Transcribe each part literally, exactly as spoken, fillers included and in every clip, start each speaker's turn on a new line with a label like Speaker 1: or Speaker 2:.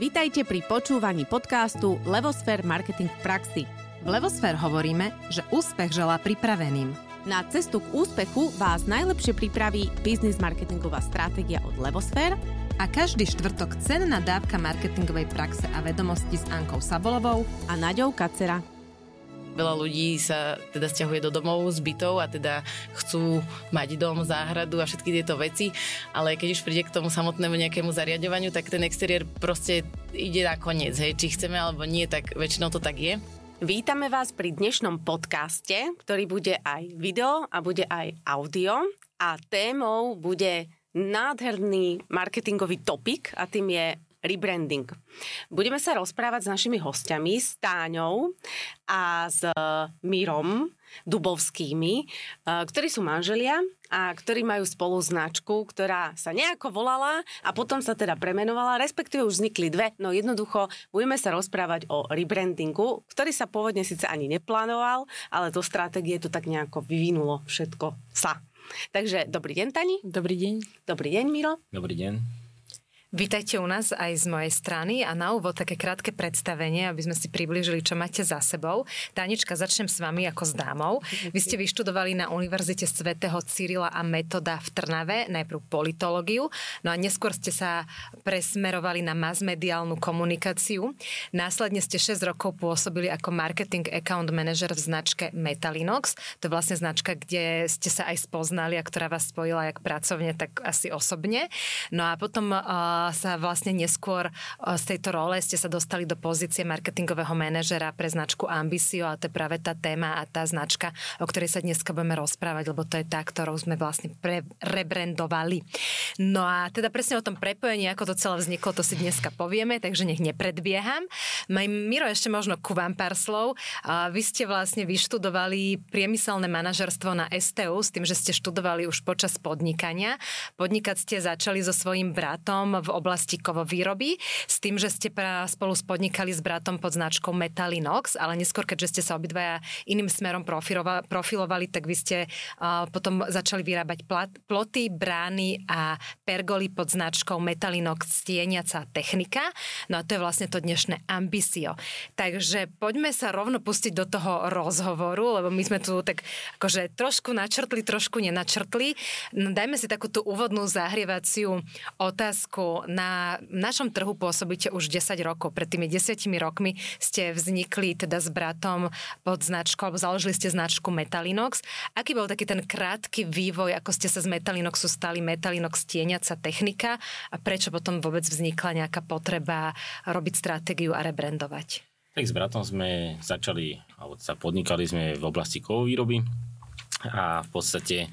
Speaker 1: Vítajte pri počúvaní podcastu Levosfér Marketing v praxi.
Speaker 2: V Levosfér hovoríme, že úspech želá pripraveným.
Speaker 1: Na cestu k úspechu vás najlepšie pripraví biznis marketingová stratégia od Levosfér
Speaker 2: a každý štvrtok cenná dávka marketingovej praxe a vedomosti s Ankou Sabolovou
Speaker 1: a Naďou Kacera.
Speaker 3: Veľa ľudí sa teda sťahuje do domov z bytov a teda chcú mať dom, záhradu a všetky tieto veci, ale keď už príde k tomu samotnému nejakému zariaďovaniu, tak ten exteriér proste ide na koniec, hej, či chceme alebo nie, tak väčšinou to tak je.
Speaker 1: Vítame vás pri dnešnom podcaste, ktorý bude aj video a bude aj audio a témou bude nádherný marketingový topik a tým je rebranding. Budeme sa rozprávať s našimi hostiami, s Táňou a s Mírom Dubovskými, ktorí sú manželia a ktorí majú spolu značku, ktorá sa nejako volala a potom sa teda premenovala, respektíve už vznikli dve, no jednoducho budeme sa rozprávať o rebrandingu, ktorý sa pôvodne síce ani neplánoval, ale do stratégie to tak nejako vyvinulo všetko sa. Takže dobrý deň, Tani.
Speaker 3: Dobrý deň.
Speaker 1: Dobrý deň, Miro.
Speaker 4: Dobrý deň.
Speaker 2: Vítajte u nás aj z mojej strany a na úvod také krátke predstavenie, aby sme si priblížili, čo máte za sebou. Tánička, začnem s vami ako s dámou. Vy ste vyštudovali na Univerzite svätého Cyrila a Metoda v Trnave, najprv politológiu, no a neskôr ste sa presmerovali na masmediálnu komunikáciu. Následne ste šesť rokov pôsobili ako marketing account manager v značke Metalinox. To je vlastne značka, kde ste sa aj spoznali a ktorá vás spojila jak pracovne, tak asi osobne. No a potom sa vlastne neskôr z tejto role ste sa dostali do pozície marketingového manažera pre značku Ambisio a to je práve tá téma a tá značka, o ktorej sa dneska budeme rozprávať, lebo to je tá, ktorou sme vlastne pre, rebrandovali. No a teda presne o tom prepojení, ako to celé vzniklo, to si dneska povieme, takže nech nepredbieham. Miro, ešte možno ku vám pár slov. Vy ste vlastne vyštudovali priemyselné manažerstvo na es té ú s tým, že ste študovali už počas podnikania. Podnikať ste začali so svojím bratom v oblasti kovovýroby, s tým, že ste spolu spodnikali s bratom pod značkou Metalinox, ale neskôr, keďže ste sa obidvaja iným smerom profilovali, tak vy ste uh, potom začali vyrábať plat, ploty, brány a pergoly pod značkou Metalinox stieniaca technika. No a to je vlastne to dnešné Ambisio. Takže poďme sa rovno pustiť do toho rozhovoru, lebo my sme tu tak akože trošku načrtli, trošku nenačrtli. No, dajme si takú tú úvodnú zahrievaciu otázku. Na našom trhu pôsobíte už desať rokov. Pred tými desiatimi rokmi ste vznikli teda s bratom pod značkou, alebo založili ste značku Metalinox. Aký bol taký ten krátky vývoj, ako ste sa z Metalinoxu stali Metalinox stieniaca technika a prečo potom vôbec vznikla nejaká potreba robiť stratégiu a rebrandovať?
Speaker 4: Tak s bratom sme začali, alebo sa podnikali sme v oblasti kovovýroby a v podstate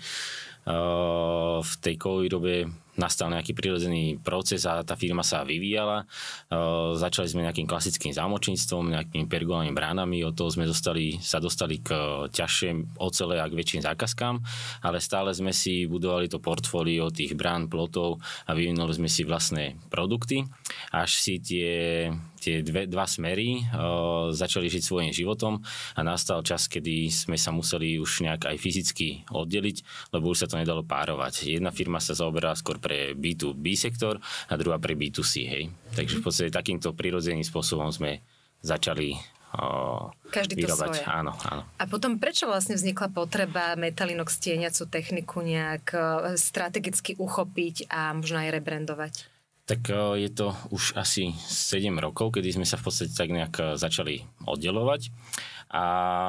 Speaker 4: uh, v tej kovovýrobe nastal nejaký prirodzený proces a tá firma sa vyvíjala. E, začali sme nejakým klasickým zámočníctvom, nejakými pergolami, bránami, od toho sme dostali, sa dostali k ťažším ocele a k väčším zákazkám, ale stále sme si budovali to portfólio tých brán, plotov a vyvinuli sme si vlastné produkty, až si tie, tie dve, dva smery e, začali žiť svojím životom a nastal čas, kedy sme sa museli už nejak aj fyzicky oddeliť, lebo už sa to nedalo párovať. Jedna firma sa zaoberala skôr pre bé dva bé sektor a druhá pre bé dva cé, hej. Takže v podstate takýmto prirodzeným spôsobom sme začali o,
Speaker 2: každý to
Speaker 4: vyrábať.
Speaker 2: svoje.
Speaker 4: Áno, áno.
Speaker 2: A potom prečo vlastne vznikla potreba Metalinox stieniacu techniku nejak strategicky uchopiť a možno aj rebrandovať?
Speaker 4: Tak je to už asi sedem rokov, kedy sme sa v podstate tak nejak začali oddelovať a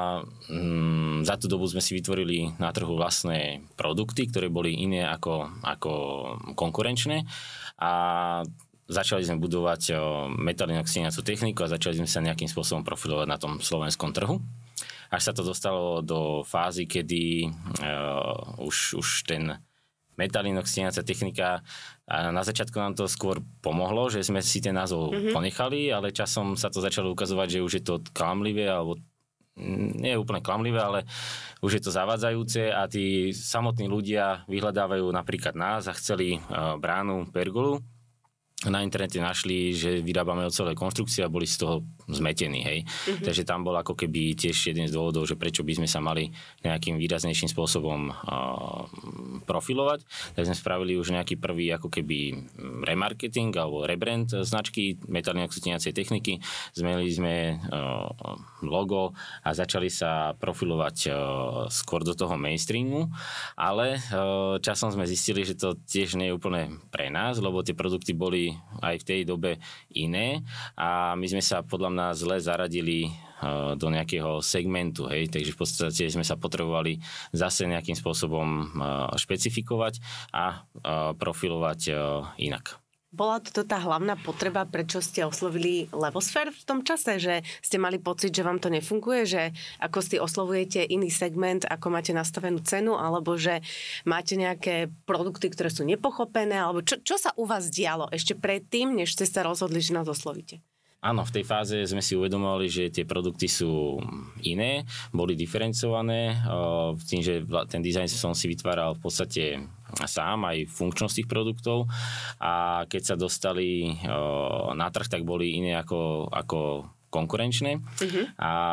Speaker 4: mm, za tú dobu sme si vytvorili na trhu vlastné produkty, ktoré boli iné ako, ako konkurenčné a začali sme budovať Metalinox stieniacu techniku a začali sme sa nejakým spôsobom profilovať na tom slovenskom trhu. Až sa to dostalo do fázy, kedy uh, už, už ten Metalinox stieniaca technika a na začiatku nám to skôr pomohlo, že sme si ten názov mm-hmm. ponechali, ale časom sa to začalo ukazovať, že už je to klamlivé, alebo nie je úplne klamlivé, ale už je to zavádzajúce a tí samotní ľudia vyhľadávajú napríklad nás a chceli bránu, pergolu. Na internete našli, že vyrábame ocelové konštrukcie a boli z toho zmetený, hej. Mm-hmm. Takže tam bol ako keby tiež jeden z dôvodov, že prečo by sme sa mali nejakým výraznejším spôsobom uh, profilovať. Tak sme spravili už nejaký prvý ako keby remarketing alebo rebrand značky metalne oxyteniacej techniky. Zmenili sme uh, logo a začali sa profilovať uh, skôr do toho mainstreamu, ale uh, časom sme zistili, že to tiež nie je úplne pre nás, lebo tie produkty boli aj v tej dobe iné a my sme sa podľa mňa zle zaradili do nejakého segmentu, hej, takže v podstate sme sa potrebovali zase nejakým spôsobom špecifikovať a profilovať inak.
Speaker 1: Bola to tá hlavná potreba, prečo ste oslovili Levosphere v tom čase, že ste mali pocit, že vám to nefunguje, že ako si oslovujete iný segment, ako máte nastavenú cenu, alebo že máte nejaké produkty, ktoré sú nepochopené, alebo čo, čo sa u vás dialo ešte predtým, než ste sa rozhodli, že nás oslovíte?
Speaker 4: Áno, v tej fáze sme si uvedomovali, že tie produkty sú iné, boli diferencované, tým, že ten dizajn som si vytváral v podstate sám, aj funkčnosť tých produktov a keď sa dostali na trh, tak boli iné ako, ako konkurenčné, uh-huh.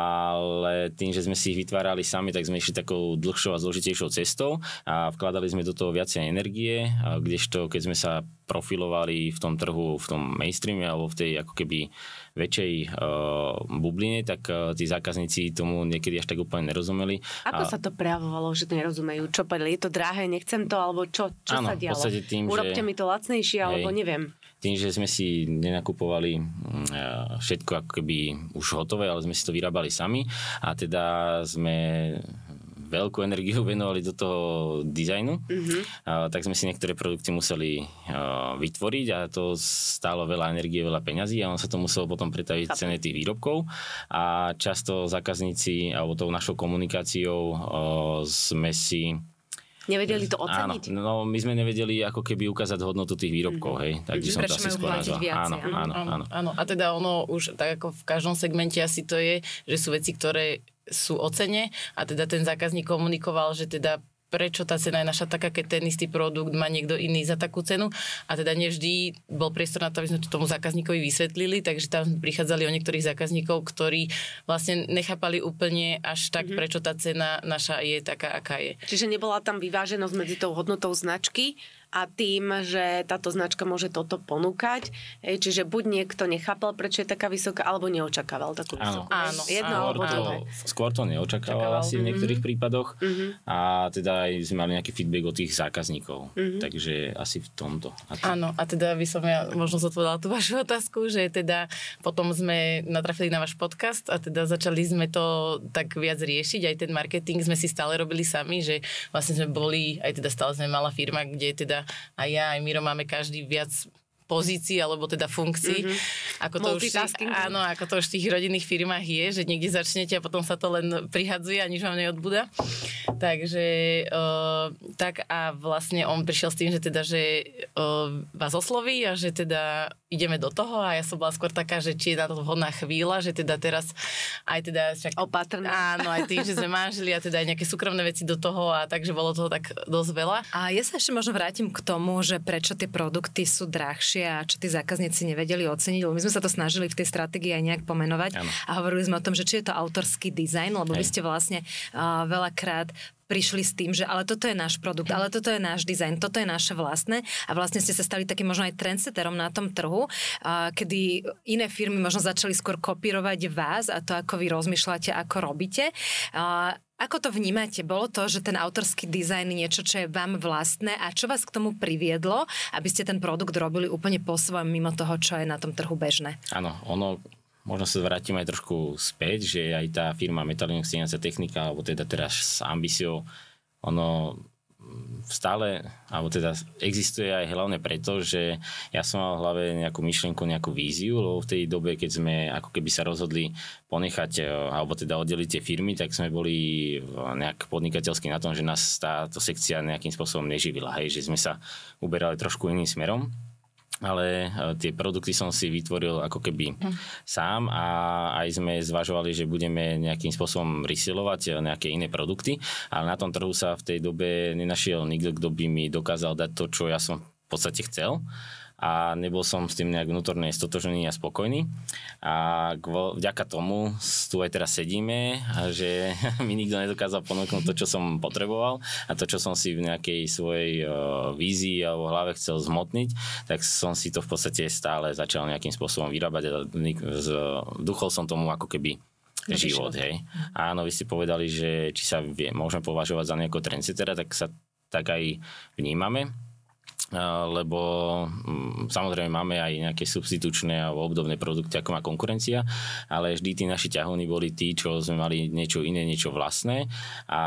Speaker 4: ale tým, že sme si ich vytvárali sami, tak sme išli takou dlhšou a zložitejšou cestou a vkladali sme do toho viacej energie, kdežto keď sme sa profilovali v tom trhu, v tom mainstreame alebo v tej ako keby väčšej uh, bubline, tak uh, tí zákazníci tomu niekedy až tak úplne nerozumeli.
Speaker 1: Ako
Speaker 4: a...
Speaker 1: sa to prejavovalo, že to nerozumejú? Čo povedali? Je to drahé, nechcem to, alebo čo, čo
Speaker 4: áno,
Speaker 1: sa dialo?
Speaker 4: V podstate tým,
Speaker 1: Urobte
Speaker 4: že...
Speaker 1: mi to lacnejšie, alebo neviem.
Speaker 4: Tým, že sme si nenakupovali všetko ako keby už hotové, ale sme si to vyrábali sami a teda sme veľkú energiu venovali do toho dizajnu, mm-hmm. a, tak sme si niektoré produkty museli a, vytvoriť a to stálo veľa energie, veľa peňazí a on sa to muselo potom pretaviť v cene tých výrobkov a často zákazníci alebo tou našou komunikáciou a, sme si
Speaker 1: nevedeli to oceniť?
Speaker 4: Áno, no my sme nevedeli ako keby ukázať hodnotu tých výrobkov, mm-hmm. hej, takže som to asi skôr nazval. Áno, áno, áno,
Speaker 3: áno. A teda ono už tak ako v každom segmente asi to je, že sú veci, ktoré sú o cene a teda ten zákazník komunikoval, že teda prečo tá cena je naša taká, keď ten istý produkt má niekto iný za takú cenu a teda nevždy bol priestor na to, aby sme to tomu zákazníkovi vysvetlili, takže tam prichádzali o niektorých zákazníkov, ktorí vlastne nechápali úplne až tak, mm-hmm. prečo tá cena naša je taká, aká je. Čiže
Speaker 1: nebola tam vyváženosť medzi tou hodnotou značky a tým, že táto značka môže toto ponúkať. Čiže buď niekto nechápal, prečo je taká vysoká, alebo neočakával takú vysokú.
Speaker 3: Áno,
Speaker 1: Jedno
Speaker 3: áno,
Speaker 1: alebo druhé.
Speaker 4: Skôr to neočakával asi v niektorých mm-hmm. prípadoch
Speaker 1: mm-hmm.
Speaker 4: a teda aj sme mali nejaký feedback od tých zákazníkov.
Speaker 1: Mm-hmm.
Speaker 4: Takže asi v tomto.
Speaker 3: Áno, a teda by som ja možno zodpovedala tú vašu otázku, že teda potom sme natrafili na váš podcast a teda začali sme to tak viac riešiť. Aj ten marketing sme si stále robili sami, že vlastne sme boli, aj teda stále sme malá firma, kde teda a ja aj Miro máme každý viac pozícií, alebo teda funkcií. Mm-hmm. Ako to už, áno, ako to už v tých rodinných firmách je, že niekde začnete a potom sa to len prihadzuje a nič vám neodbúda. Takže uh, tak a vlastne on prišiel s tým, že teda, že uh, vás osloví a že teda ideme do toho a ja som bola skôr taká, že či je na to vhodná chvíľa, že teda teraz aj teda však,
Speaker 1: opatrná.
Speaker 3: Áno, aj tým, že sme manželi a teda aj nejaké súkromné veci do toho a takže bolo toho tak dosť veľa.
Speaker 2: A ja sa ešte možno vrátim k tomu, že prečo tie produkty sú drahšie a čo tí zákazníci nevedeli oceniť, lebo my sme sa to snažili v tej stratégii aj nejak pomenovať. Ano. A hovorili sme o tom, že či je to autorský dizajn, lebo Hej. vy ste vlastne uh, veľakrát prišli s tým, že ale toto je náš produkt, ale toto je náš dizajn, toto je naše vlastné a vlastne ste sa stali takým možno aj trendsetterom na tom trhu, uh, kedy iné firmy možno začali skôr kopírovať vás a to, ako vy rozmýšľate, ako robíte. Uh, Ako to vnímate? Bolo to, že ten autorský dizajn je niečo, čo je vám vlastné a čo vás k tomu priviedlo, aby ste ten produkt robili úplne po svojom, mimo toho, čo je na tom trhu bežné?
Speaker 4: Áno, ono, možno sa vrátim aj trošku späť, že aj tá firma Metalne oxyteniacia technika, alebo teda teraz s ambíciou, ono stále, alebo teda existuje aj hlavne preto, že ja som mal v hlave nejakú myšlienku, nejakú víziu, lebo v tej dobe, keď sme ako keby sa rozhodli ponechať, alebo teda oddeliť tie firmy, tak sme boli nejak podnikateľsky na tom, že nás táto sekcia nejakým spôsobom neživila, hej, že sme sa uberali trošku iným smerom. Ale tie produkty som si vytvoril ako keby hm. sám a aj sme zvažovali, že budeme nejakým spôsobom resellovať nejaké iné produkty, ale na tom trhu sa v tej dobe nenašiel nikto, kto by mi dokázal dať to, čo ja som v podstate chcel. a nebol som s tým nejak vnútorne stotožený a spokojný. A vďaka tomu tu aj teraz sedíme a že mi nikto nedokázal ponúknuť to, čo som potreboval a to, čo som si v nejakej svojej vízii alebo hlave chcel zmotniť, tak som si to v podstate stále začal nejakým spôsobom vyrábať a vduchol som tomu ako keby život, hej. Áno, vy ste povedali, že či sa vie, môžeme považovať za nejakého trendsettera, tak sa tak aj vnímame, lebo samozrejme máme aj nejaké substitučné alebo obdobné produkty, ako má konkurencia, ale vždy tí naši ťahovní boli tí, čo sme mali niečo iné, niečo vlastné a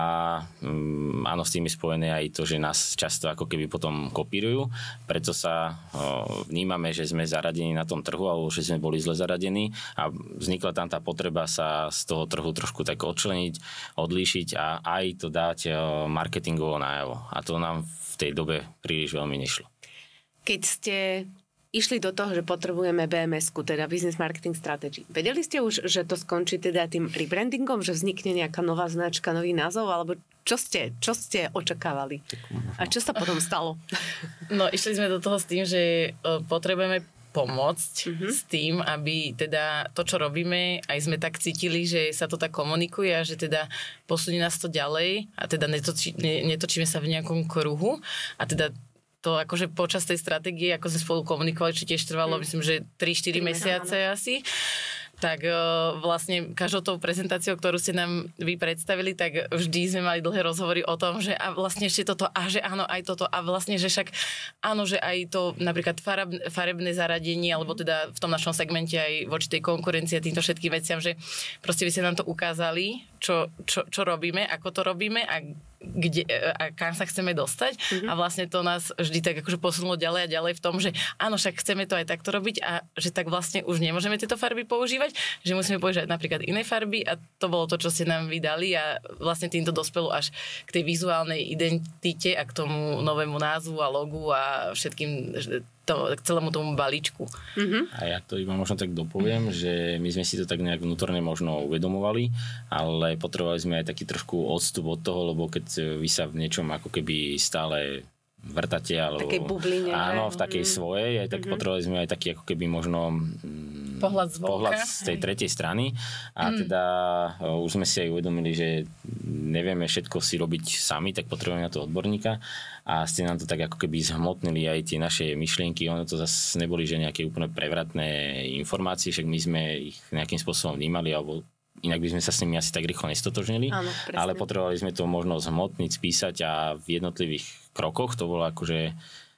Speaker 4: um, áno, s tým je spojené aj to, že nás často ako keby potom kopírujú, preto sa o, vnímame, že sme zaradení na tom trhu alebo že sme boli zle zaradení a vznikla tam tá potreba sa z toho trhu trošku tak odčleniť, odlíšiť a aj to dať o, marketingovo najavo. A to nám v tej dobe príliš veľmi nešlo.
Speaker 1: Keď ste išli do toho, že potrebujeme bé em esku, teda Business Marketing Strategy, vedeli ste už, že to skončí teda tým rebrandingom, že vznikne nejaká nová značka, nový názov, alebo čo ste, čo ste očakávali? A čo sa potom stalo?
Speaker 3: No, išli sme do toho s tým, že potrebujeme pomôcť mm-hmm. s tým, aby teda to, čo robíme, aj sme tak cítili, že sa to tak komunikuje a že teda posunie nás to ďalej a teda netočí, ne, netočíme sa v nejakom kruhu a teda to akože počas tej stratégie, ako sme spolu komunikovali, či tiež trvalo, mm. myslím, že tri štyri mesiace áno. asi, tak uh, vlastne každou tou prezentáciou, ktorú ste nám vy predstavili, tak vždy sme mali dlhé rozhovory o tom, že a vlastne ešte toto, a že áno, aj toto, a vlastne, že však áno, že aj to napríklad farab, farebné zaradenie, alebo teda v tom našom segmente aj voči tej konkurencii a týmto všetkým veciam, že proste vy ste nám to ukázali, čo, čo, čo robíme, ako to robíme a kde, a kam sa chceme dostať mm-hmm. a vlastne to nás vždy tak akože posunulo ďalej a ďalej v tom, že áno, však chceme to aj takto robiť a že tak vlastne už nemôžeme tieto farby používať, že musíme používať napríklad iné farby a to bolo to, čo ste nám vydali a vlastne týmto dospelo až k tej vizuálnej identite a k tomu novému názvu a logu a všetkým to, k celému tomu balíčku.
Speaker 1: Mm-hmm.
Speaker 4: A ja to iba možno tak dopoviem, že my sme si to tak nejak vnútorne možno uvedomovali, ale potrebovali sme aj taký trošku odstup od toho, lebo keď vy sa v niečom ako keby stále vrtate, alebo...
Speaker 1: Takej bubline.
Speaker 4: Áno, v takej mm. svojej, aj tak mm-hmm. potrebovali sme aj taký ako keby možno
Speaker 3: pohľad z,
Speaker 4: pohľad z tej tretej strany a mm. teda už sme si aj uvedomili, že nevieme všetko si robiť sami, tak potrebujeme na to odborníka a ste nám to tak ako keby zhmotnili aj tie naše myšlienky, ono to zase neboli, že nejaké úplne prevratné informácie, však my sme ich nejakým spôsobom vnímali, alebo inak by sme sa s nimi asi tak rýchlo nestotožnili,
Speaker 1: áno,
Speaker 4: ale potrebovali sme to možno zhmotniť, spísať a v jednotlivých krokoch to bolo akože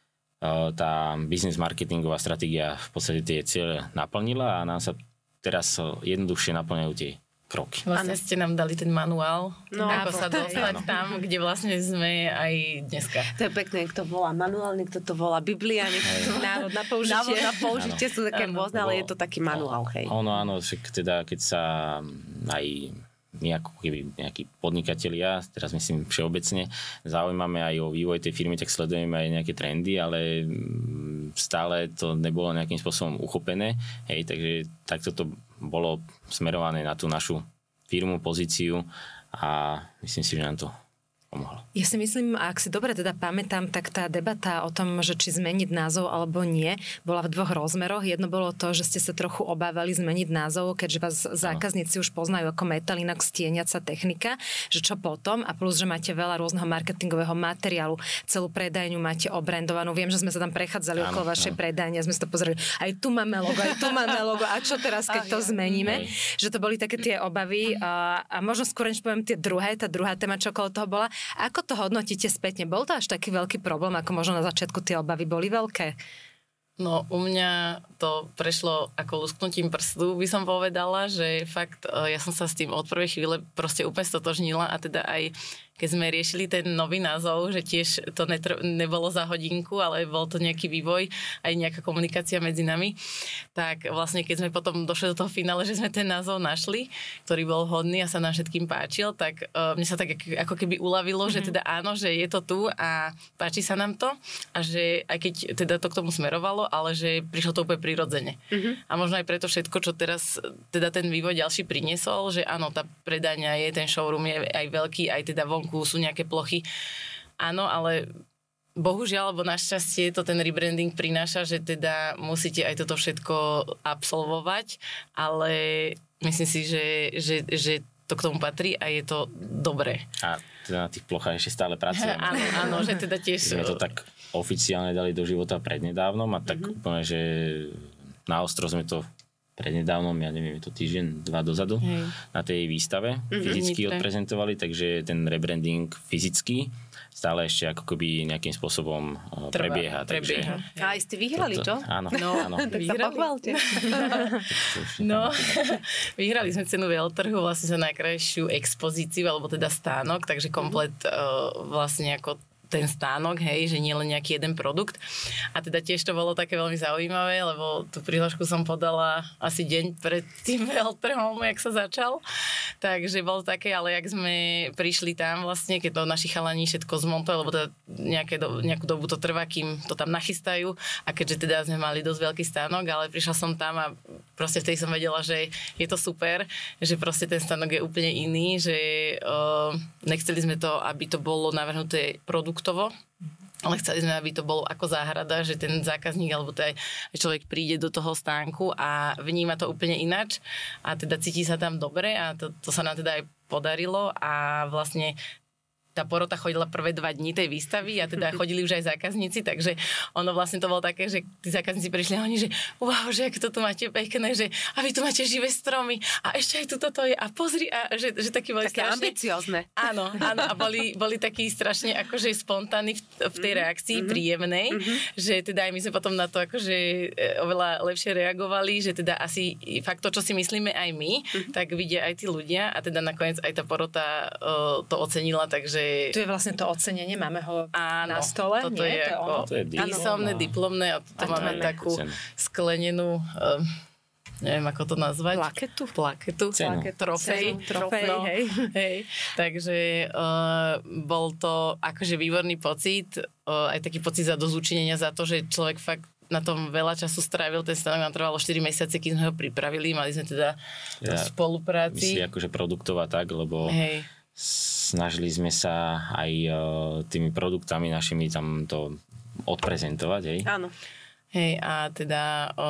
Speaker 4: tá business marketingová stratégia v podstate tie ciele naplnila a nám sa teraz jednoduchšie naplňajú tie kroky.
Speaker 3: Vlastne ano. Ste nám dali ten manuál,
Speaker 1: no,
Speaker 3: ako sa dostať
Speaker 4: áno.
Speaker 3: tam, kde vlastne sme aj dneska.
Speaker 1: To je pekné, kto volá manuál, niekto to volá Biblia, niekto to návod na použitie. Návod na použitie sú také rôzne, ale je to taký manuál, hej.
Speaker 4: Ono, áno, však teda, keď sa aj my ako keby nejakí podnikatelia, teraz myslím všeobecne, zaujímame aj o vývoj tej firmy, tak sledujeme aj nejaké trendy, ale stále to nebolo nejakým spôsobom uchopené. Hej, takže takto to bolo smerované na tú našu firmu, pozíciu a myslím si, že nám to pomohlo.
Speaker 2: Ja si myslím, ak si dobre teda pamätám, tak tá debata o tom, že či zmeniť názov alebo nie, bola v dvoch rozmeroch. Jedno bolo to, že ste sa trochu obávali zmeniť názov, keďže vás zákazníci už poznajú ako metal, inak stieniaca technika, že čo potom, a plus, že máte veľa rôzneho marketingového materiálu, celú predajňu máte obrandovanú. Viem, že sme sa tam prechádzali áno, okolo vašej predajne, sme si to pozreli. Aj tu máme logo, aj tu máme logo. A čo teraz, keď to zmeníme? Že to boli také tie obavy a, a možno skôr než poviem tie druhé, tá druhá téma, čo okolo toho bola. Ako to hodnotíte spätne? Bol to až taký veľký problém, ako možno na začiatku tie obavy boli veľké?
Speaker 3: No, u mňa to prešlo ako lusknutím prstu, by som povedala, že fakt ja som sa s tým od prvej chvíle proste úplne stotožnila a teda aj keď sme riešili ten nový názov, že tiež to netr- nebolo za hodinku, ale bol to nejaký vývoj, aj nejaká komunikácia medzi nami, tak vlastne keď sme potom došli do toho finále, že sme ten názov našli, ktorý bol hodný a sa nám všetkým páčil, tak uh, mne sa tak ako keby uľavilo, mm-hmm. že teda áno, že je to tu a páči sa nám to a že aj keď teda to k tomu smerovalo, ale že prišlo to úplne prirodzene. Mm-hmm. A možno aj preto všetko, čo teraz teda ten vývoj ďalší priniesol, že áno, tá predajňa je, ten showroom je aj veľký, aj teda von sú nejaké plochy. Áno, ale bohužiaľ, alebo našťastie to ten rebranding prináša, že teda musíte aj toto všetko absolvovať, ale myslím si, že, že, že to k tomu patrí a je to dobré.
Speaker 4: A teda na tých plochách ešte stále pracujeme.
Speaker 3: Áno, áno, že teda tiež...
Speaker 4: Sme to tak oficiálne dali do života prednedávnom a tak mm-hmm. úplne, že na ostro sme to prednedávnom, ja neviem, je to týždeň, dva dozadu, Hej. na tej výstave mm-hmm. fyzicky odprezentovali, takže ten rebranding fyzický stále ešte ako keby nejakým spôsobom Trvá, prebieha.
Speaker 1: prebieha. Takže, a aj ste vyhrali, čo?
Speaker 4: Áno,
Speaker 1: no,
Speaker 4: áno.
Speaker 1: Tak sa pochválte.
Speaker 3: No, vyhrali sme cenu Veľtrhu vlastne za najkrajšiu expozíciu, alebo teda stánok, takže komplet uh, vlastne ako ten stánok, hej, že nie len nejaký jeden produkt. A teda tiež to bolo také veľmi zaujímavé, lebo tú prihlášku som podala asi deň pred tým Veľtrhom, jak sa začal. Takže bolo také, ale jak sme prišli tam vlastne, keď to naši chalani všetko zmontovali, lebo teda nejaké do, nejakú dobu to trvá, kým to tam nachystajú. A keďže teda sme mali dosť veľký stánok, ale prišla som tam a proste vtedy som vedela, že je to super, že proste ten stánok je úplne iný, že uh, nechceli sme to, aby to bolo navrhnuté produktovo, ale chceli sme, aby to bolo ako záhrada, že ten zákazník alebo teda človek príde do toho stánku a vníma to úplne inač a teda cíti sa tam dobre a to, to sa nám teda aj podarilo a vlastne tá porota chodila prvé dva dni tej výstavy a teda chodili už aj zákazníci, takže ono vlastne to bolo také, že tí zákazníci prišli a oni, že wow, že ako to tu máte pekné, že a vy tu máte živé stromy a ešte aj tu toto je a pozri a že, že takí boli
Speaker 1: také strašne... ambiciozne.
Speaker 3: Áno, áno a boli, boli takí strašne akože spontánni v, v tej reakcii, mm-hmm. príjemnej, mm-hmm. že teda aj my sme potom na to akože oveľa lepšie reagovali, že teda asi fakt to, čo si myslíme aj my, mm-hmm. tak vidia aj tí ľudia a teda nakoniec aj tá porota uh, to ocenila, takže
Speaker 2: tu je vlastne to ocenenie, máme ho
Speaker 3: áno,
Speaker 2: na stole.
Speaker 3: Toto
Speaker 2: nie?
Speaker 3: je
Speaker 2: to
Speaker 3: ako
Speaker 4: to je
Speaker 3: písomné, diplomné a toto máme takú cenu. sklenenú, um, neviem ako to nazvať.
Speaker 2: Plaketu?
Speaker 3: Plaketu.
Speaker 4: Cenu.
Speaker 3: Trofej.
Speaker 2: Trofej,
Speaker 3: no,
Speaker 2: hej.
Speaker 3: hej. Takže uh, bol to akože výborný pocit, uh, aj taký pocit za dosúčinenia za to, že človek fakt na tom veľa času strávil, ten stánok nám trvalo štyri mesiace, keď sme ho pripravili, mali sme teda ja, spolupráci.
Speaker 4: Myslí akože produktova tak, lebo
Speaker 3: hej.
Speaker 4: snažili sme sa aj uh, tými produktami našimi tam to odprezentovať, hej?
Speaker 1: Áno.
Speaker 3: Hej, a teda o,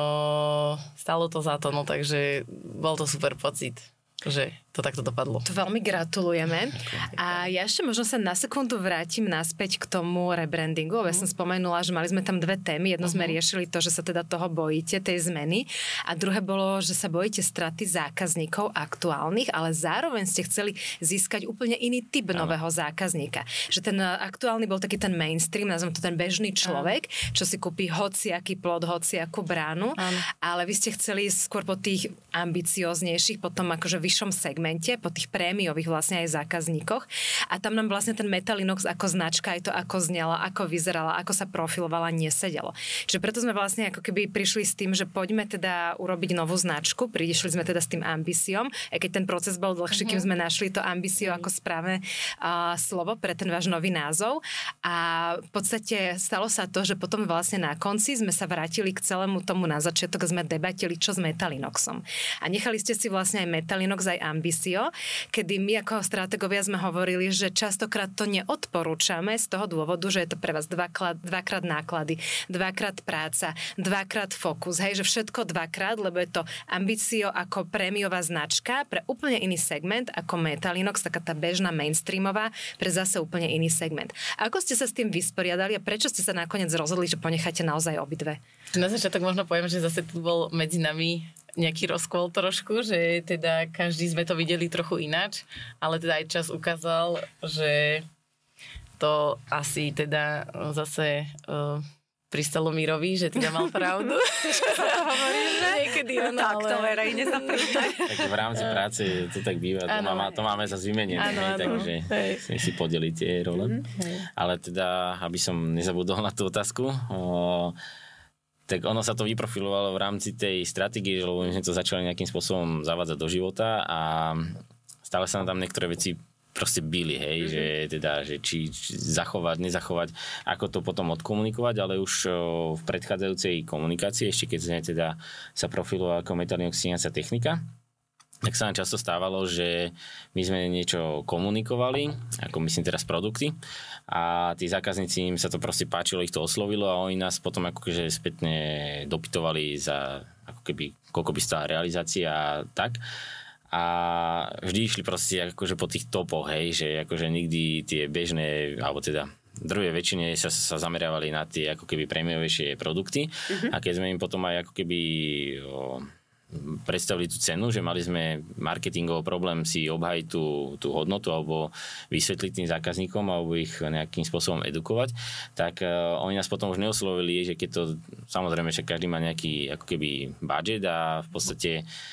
Speaker 3: stalo to za to, no takže bol to super pocit, že to takto dopadlo.
Speaker 2: To veľmi gratulujeme. A ja ešte možno sa na sekundu vrátim naspäť k tomu rebrandingu. Ja som spomenula, že mali sme tam dve témy. Jedno sme riešili to, že sa teda toho bojíte, tej zmeny. A druhé bolo, že sa bojíte straty zákazníkov aktuálnych, ale zároveň ste chceli získať úplne iný typ nového zákazníka. Že ten aktuálny bol taký ten mainstream, nazvem to ten bežný človek, čo si kúpi hociaký plod, hociakú bránu. Ano. Ale vy ste chceli skôr po tých ambicioznejších, potom akože vyššom segmente, po tých prémiových vlastne aj zákazníkoch. A tam nám vlastne ten Metalinox ako značka, aj to ako znela, ako vyzerala, ako sa profilovala, nesedelo. Čiže preto sme vlastne ako keby prišli s tým, že poďme teda urobiť novú značku. Prišli sme teda s tým ambíciom, aj keď ten proces bol dlhší, kým sme našli to ambíciu ako správne uh, slovo pre ten váš nový názov. A v podstate stalo sa to, že potom vlastne na konci sme sa vrátili k celému tomu na začiatok, sme debatili, čo s Metalinoxom. A nechali ste si vlastne aj Metalinox, aj ambíciu, kedy my ako stratégovia sme hovorili, že častokrát to neodporúčame z toho dôvodu, že je to pre vás dvakrát, dvakrát náklady, dvakrát práca, dvakrát fokus, hej, že všetko dvakrát, lebo je to ambício ako prémiová značka pre úplne iný segment ako Metalinox, taká tá bežná mainstreamová, pre zase úplne iný segment. Ako ste sa s tým vysporiadali a prečo ste sa nakoniec rozhodli, že ponecháte naozaj obidve?
Speaker 3: Na začiatok možno poviem, že zase tu bol medzi nami nejaký rozkol trošku, že teda každý sme to videli trochu ináč, ale teda aj čas ukázal, že to asi teda zase uh, pristalo Mírovi, že teda mal pravdu.
Speaker 1: Čo sa to hovorí, že?
Speaker 3: Niekedy ono,
Speaker 1: tak
Speaker 3: ale...
Speaker 1: to verejne sa priznaj.
Speaker 4: Tak v rámci práce to tak býva, to, má, to máme zase vymenené, ano, takže sme si podeli tie role. Mm-hmm. Ale teda, aby som nezabudol na tú otázku, o, tak ono sa to vyprofilovalo v rámci tej stratégie, lebo my sme to začali nejakým spôsobom zavádzať do života a stále sa nám tam niektoré veci proste bili, hej, mm-hmm. že teda, že či, či zachovať, nezachovať, ako to potom odkomunikovať, ale už o, v predchádzajúcej komunikácii, ešte keď sme teda sa profilovali ako Metalinox technika, tak sa nám často stávalo, že my sme niečo komunikovali, ako myslím teraz produkty, a tí zákazníci, im sa to proste páčilo, ich to oslovilo a oni nás potom akože spätne dopytovali za ako keby, koľko by stála realizácia a tak. A vždy išli proste akože po tých topoch, hej, že akože nikdy tie bežné, alebo teda v druhej väčšine sa, sa zameriavali na tie ako keby prémiovejšie produkty. Mm-hmm. A keď sme im potom aj ako keby o, predstavili tú cenu, že mali sme marketingový problém si obhajiť tú, tú hodnotu alebo vysvetliť tým zákazníkom alebo ich nejakým spôsobom edukovať, tak uh, oni nás potom už neoslovili, že keď to, samozrejme, že každý má nejaký ako keby budget a v podstate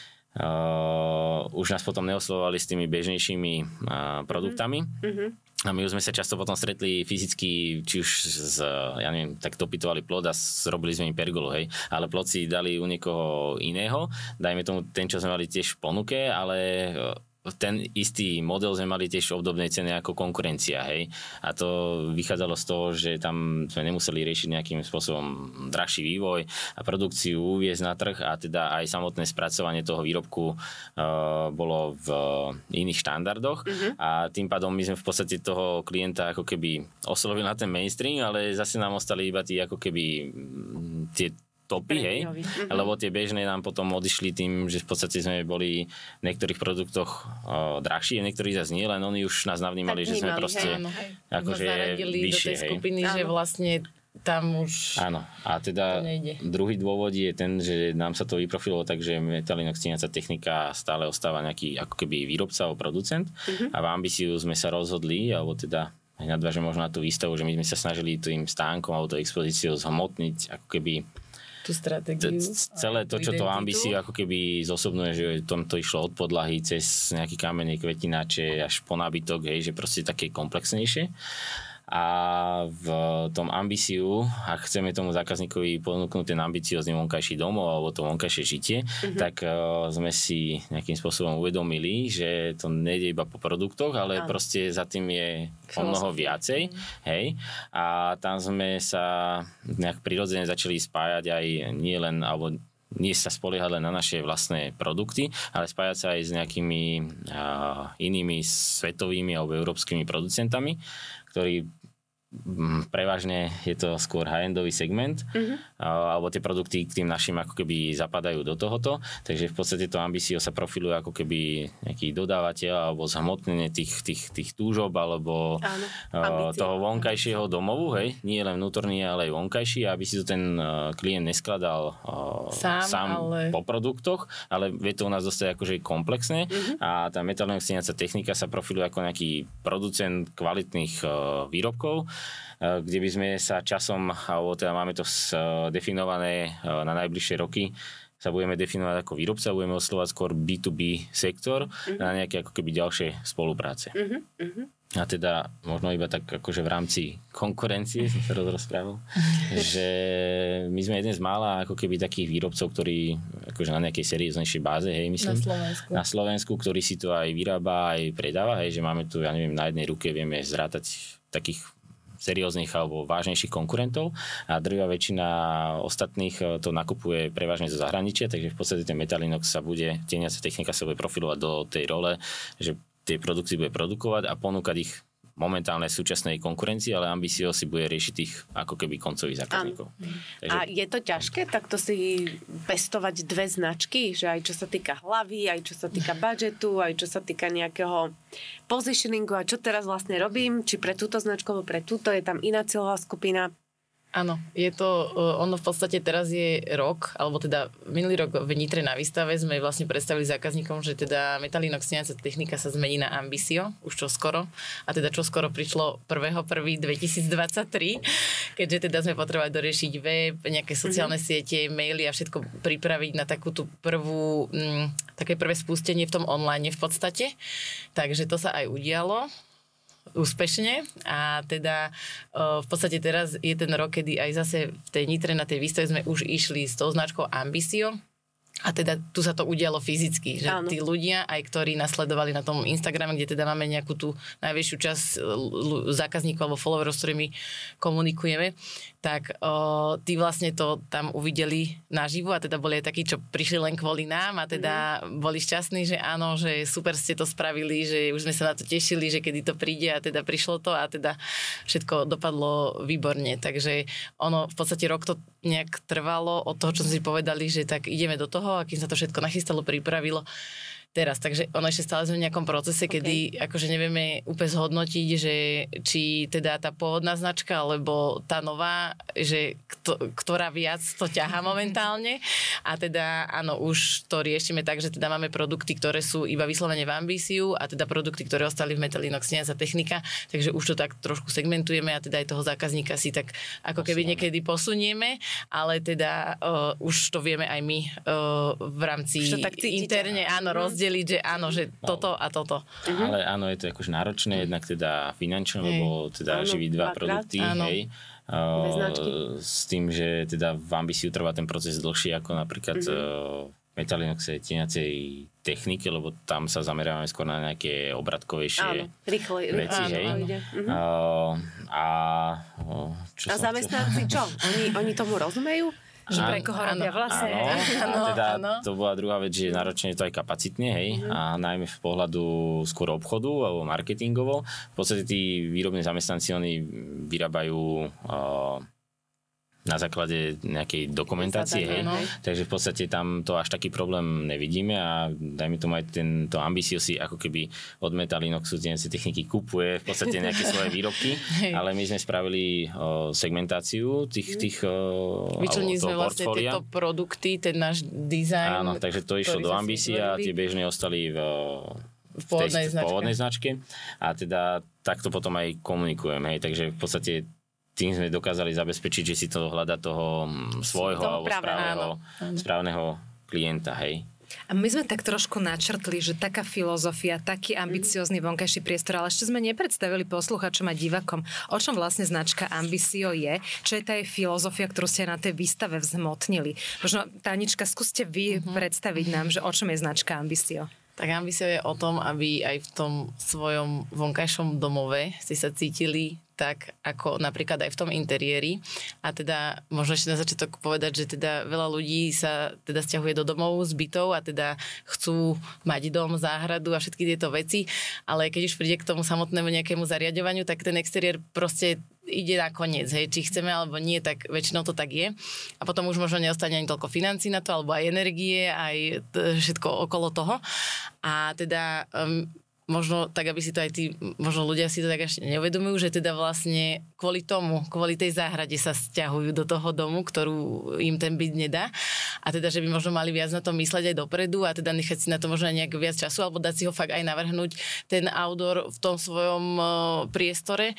Speaker 4: uh, už nás potom neoslovovali s tými bežnejšími uh, produktami. Mm-hmm. A my už sme sa často potom stretli fyzicky, či už z, ja neviem, tak dopytovali plod a robili sme im pergolu, hej. Ale plod si dali u niekoho iného, dajme tomu ten, čo sme mali tiež v ponuke, ale ten istý model sme mali tiež v obdobnej cene ako konkurencia, hej. A to vychádzalo z toho, že tam sme nemuseli riešiť nejakým spôsobom drahší vývoj a produkciu uviesť na trh a teda aj samotné spracovanie toho výrobku uh, bolo v iných štandardoch mm-hmm. a tým pádom my sme v podstate toho klienta ako keby oslovili na ten mainstream, ale zase nám ostali iba tí ako keby tie topy, hej, mm-hmm. lebo tie bežné nám potom odišli tým, že v podstate sme boli v niektorých produktoch o, drahší, a niektorí zase nie, len oni už nás navnímali, že sme proste hej, akože
Speaker 3: zaradili vyššie, do tej skupiny, hej. Že vlastne tam už
Speaker 4: áno, a teda druhý dôvod je ten, že nám sa to vyprofilovalo tak, že Metalinox Tieňacia technika stále ostáva nejaký ako keby výrobca alebo producent mm-hmm. a v Ambisiu sme sa rozhodli, alebo teda nadvážem možno na tú výstavu, že my sme sa snažili tým stánkom alebo tou expozíciou zhmotniť ako keby
Speaker 3: tú stratégiu.
Speaker 4: Celé to, čo to Ambisiu ako keby zosobnuje, že tom to išlo od podlahy cez nejaký kamene, kvetináče až po nábytok, hej, že proste také komplexnejšie. A v tom Ambisiu, ak chceme tomu zákazníkovi ponúknuť ten ambiciózny vonkajší domov alebo to vonkajšie žitie, mm-hmm. tak uh, sme si nejakým spôsobom uvedomili, že to nejde iba po produktoch, ale Áno. proste za tým je o mnoho viacej. Mm-hmm. Hej? A tam sme sa nejak prirodzene začali spájať aj nie len, alebo nie sa spoliehať len na naše vlastné produkty, ale spájať sa aj s nejakými uh, inými svetovými alebo európskymi producentami, ktorí prevažne je to skôr high-endový segment, mm-hmm. alebo tie produkty k tým našim ako keby zapadajú do tohoto, takže v podstate to Ambisio sa profiluje ako keby nejaký dodávateľ alebo zhmotnenie tých, tých, tých túžob alebo Áno, uh, toho vonkajšieho domovu, hej, nie len vnútorný, ale aj vonkajší, aby si to ten uh, klient neskladal uh, sám, sám ale... po produktoch, ale vie to u nás dostať akože komplexné mm-hmm. a tá Metalinox Tieňacia technika sa profiluje ako nejaký producent kvalitných uh, výrobkov, kde by sme sa časom, alebo teda máme to definované na najbližšie roky, sa budeme definovať ako výrobca, budeme oslovať skôr bí tú bí sektor uh-huh. na nejaké ako keby ďalšie spolupráce. Uh-huh. Uh-huh. A teda možno iba tak akože v rámci konkurencie som sa rozprával, že my sme jeden z mála ako keby takých výrobcov, ktorí akože na nejakej serióznejšej báze, hej, myslím,
Speaker 3: na Slovensku.
Speaker 4: na Slovensku, ktorý si to aj vyrába, aj predáva, hej, že máme tu, ja neviem, na jednej ruke vieme zrátať takých serióznych alebo vážnejších konkurentov a drvivá väčšina ostatných to nakupuje prevažne zo zahraničia, takže v podstate ten Metalinox sa bude, tieňacia technika sa bude profilovať do tej role, že tie produkty bude produkovať a ponúkať ich momentálne súčasnej konkurencii, ale Ambisio si bude riešiť tých ako keby koncových zákazníkov.
Speaker 1: Takže... A je to ťažké takto si pestovať dve značky, že aj čo sa týka hlavy, aj čo sa týka budžetu, aj čo sa týka nejakého positioningu a čo teraz vlastne robím, či pre túto značku, alebo pre túto, je tam iná cieľová skupina.
Speaker 3: Áno, je to, ono v podstate teraz je rok, alebo teda minulý rok v Nitre na výstave sme vlastne predstavili zákazníkom, že teda Metalinox Tieňacia technika sa zmení na Ambisio, už čo skoro, a teda čo skoro prišlo prvého prvého dvetisícdvadsaťtri, keďže teda sme potrebovali doriešiť web, nejaké sociálne mm-hmm. siete, maily a všetko pripraviť na takú tú prvú, m, také prvé spustenie v tom online v podstate, takže to sa aj udialo úspešne a teda v podstate teraz je ten rok, kedy aj zase v tej Nitre na tej výstave sme už išli s tou značkou Ambisio a teda tu sa to udialo fyzicky, že Áno. tí ľudia, aj ktorí nasledovali na tom Instagrame, kde teda máme nejakú tú najväčšiu časť zákazníkov alebo followerov, s ktorými komunikujeme, tak o, tí vlastne to tam uvideli naživo a teda boli aj takí, čo prišli len kvôli nám a teda mm. boli šťastní, že áno, že super ste to spravili, že už sme sa na to tešili, že kedy to príde a teda prišlo to a teda všetko dopadlo výborne. Takže ono v podstate rok to nejak trvalo od toho, čo sme si povedali, že tak ideme do toho a kým sa to všetko nachystalo, pripravilo teraz. Takže ono ešte stále sme v nejakom procese, okay. kedy akože nevieme úplne zhodnotiť, že či teda tá pôvodná značka, alebo tá nová, že kto, ktorá viac to ťahá momentálne. A teda áno, už to riešime tak, že teda máme produkty, ktoré sú iba vyslovene v Ambíciu a teda produkty, ktoré ostali v Metalinox Kniaza Technika, takže už to tak trošku segmentujeme a teda aj toho zákazníka si tak ako keby niekedy posunieme, ale teda uh, už to vieme aj my uh, v rámci interne, áno, rozdeliť, že áno, že toto a toto.
Speaker 4: Ale áno, je to akože náročné, jednak teda finančne, lebo teda živí dva produkty, hej. Uh, s tým, že teda v Ambíciu trvá ten proces dlhší ako napríklad uh, Metalinoxe tieňacej techniky, lebo tam sa zameriavame skôr na nejaké obratkovejšie
Speaker 1: áno, rýchle,
Speaker 4: veci,
Speaker 1: áno,
Speaker 4: hej.
Speaker 1: Áno, uh-huh.
Speaker 4: uh, a čo
Speaker 1: a zamestnanci čo? Oni, oni tomu rozumejú?
Speaker 2: Že pre koho robia vlastne.
Speaker 4: Áno, a teda áno. To bola druhá vec, že náročne je to aj kapacitne, hej, mm-hmm. a najmä v pohľadu skôr obchodu alebo marketingovo. V podstate tí výrobní zamestnanci, oni vyrábajú uh, na základe nejakej dokumentácie, hej. No. Takže v podstate tam to až taký problém nevidíme a dajme tomu aj tento Ambíciu si ako keby od Metalinoxu tieňacej techniky kupuje v podstate nejaké svoje výrobky, ale my sme spravili o, segmentáciu tých, tých o,
Speaker 3: vyčlenili sme vlastne portfólia. Tieto produkty, ten náš dizajn.
Speaker 4: Áno, takže to išlo do Ambície a tie bežne ostali v v
Speaker 3: pôvodnej,
Speaker 4: tej, v pôvodnej značke a teda takto potom aj komunikujeme, hej, takže v podstate tým sme dokázali zabezpečiť, že si to hľada toho svojho toho alebo správneho, správneho klienta, hej.
Speaker 2: A my sme tak trošku načrtli, že taká filozofia, taký ambiciózny vonkajší priestor, ale ešte sme nepredstavili posluchačom a divákom, o čom vlastne značka Ambício je, čo je tá jej filozofia, ktorú ste na tej výstave vzhmotnili. Možno, Tánička, skúste vy uh-huh. predstaviť nám, že o čom je značka Ambício.
Speaker 3: Tak Ambício je o tom, aby aj v tom svojom vonkajšom domove ste sa cítili tak, ako napríklad aj v tom interiéri. A teda možno ešte na začiatok povedať, že teda veľa ľudí sa teda sťahuje do domov z bytov a teda chcú mať dom, záhradu a všetky tieto veci, ale keď už príde k tomu samotnému nejakému zariadovaniu, tak ten exteriér proste ide na koniec, hej, či chceme alebo nie, tak väčšinou to tak je. A potom už možno neostane ani toľko financí na to, alebo aj energie, aj t- všetko okolo toho. A teda um, možno tak, aby si to aj tí, možno ľudia si to tak ešte neuvedomujú, že teda vlastne kvôli tomu, kvôli tej záhrade sa sťahujú do toho domu, ktorú im ten byt nedá. A teda, že by možno mali viac na to mysleť aj dopredu a teda nechať si na to možno nejak viac času, alebo dať si ho fakt aj navrhnúť ten outdoor v tom svojom uh, priestore.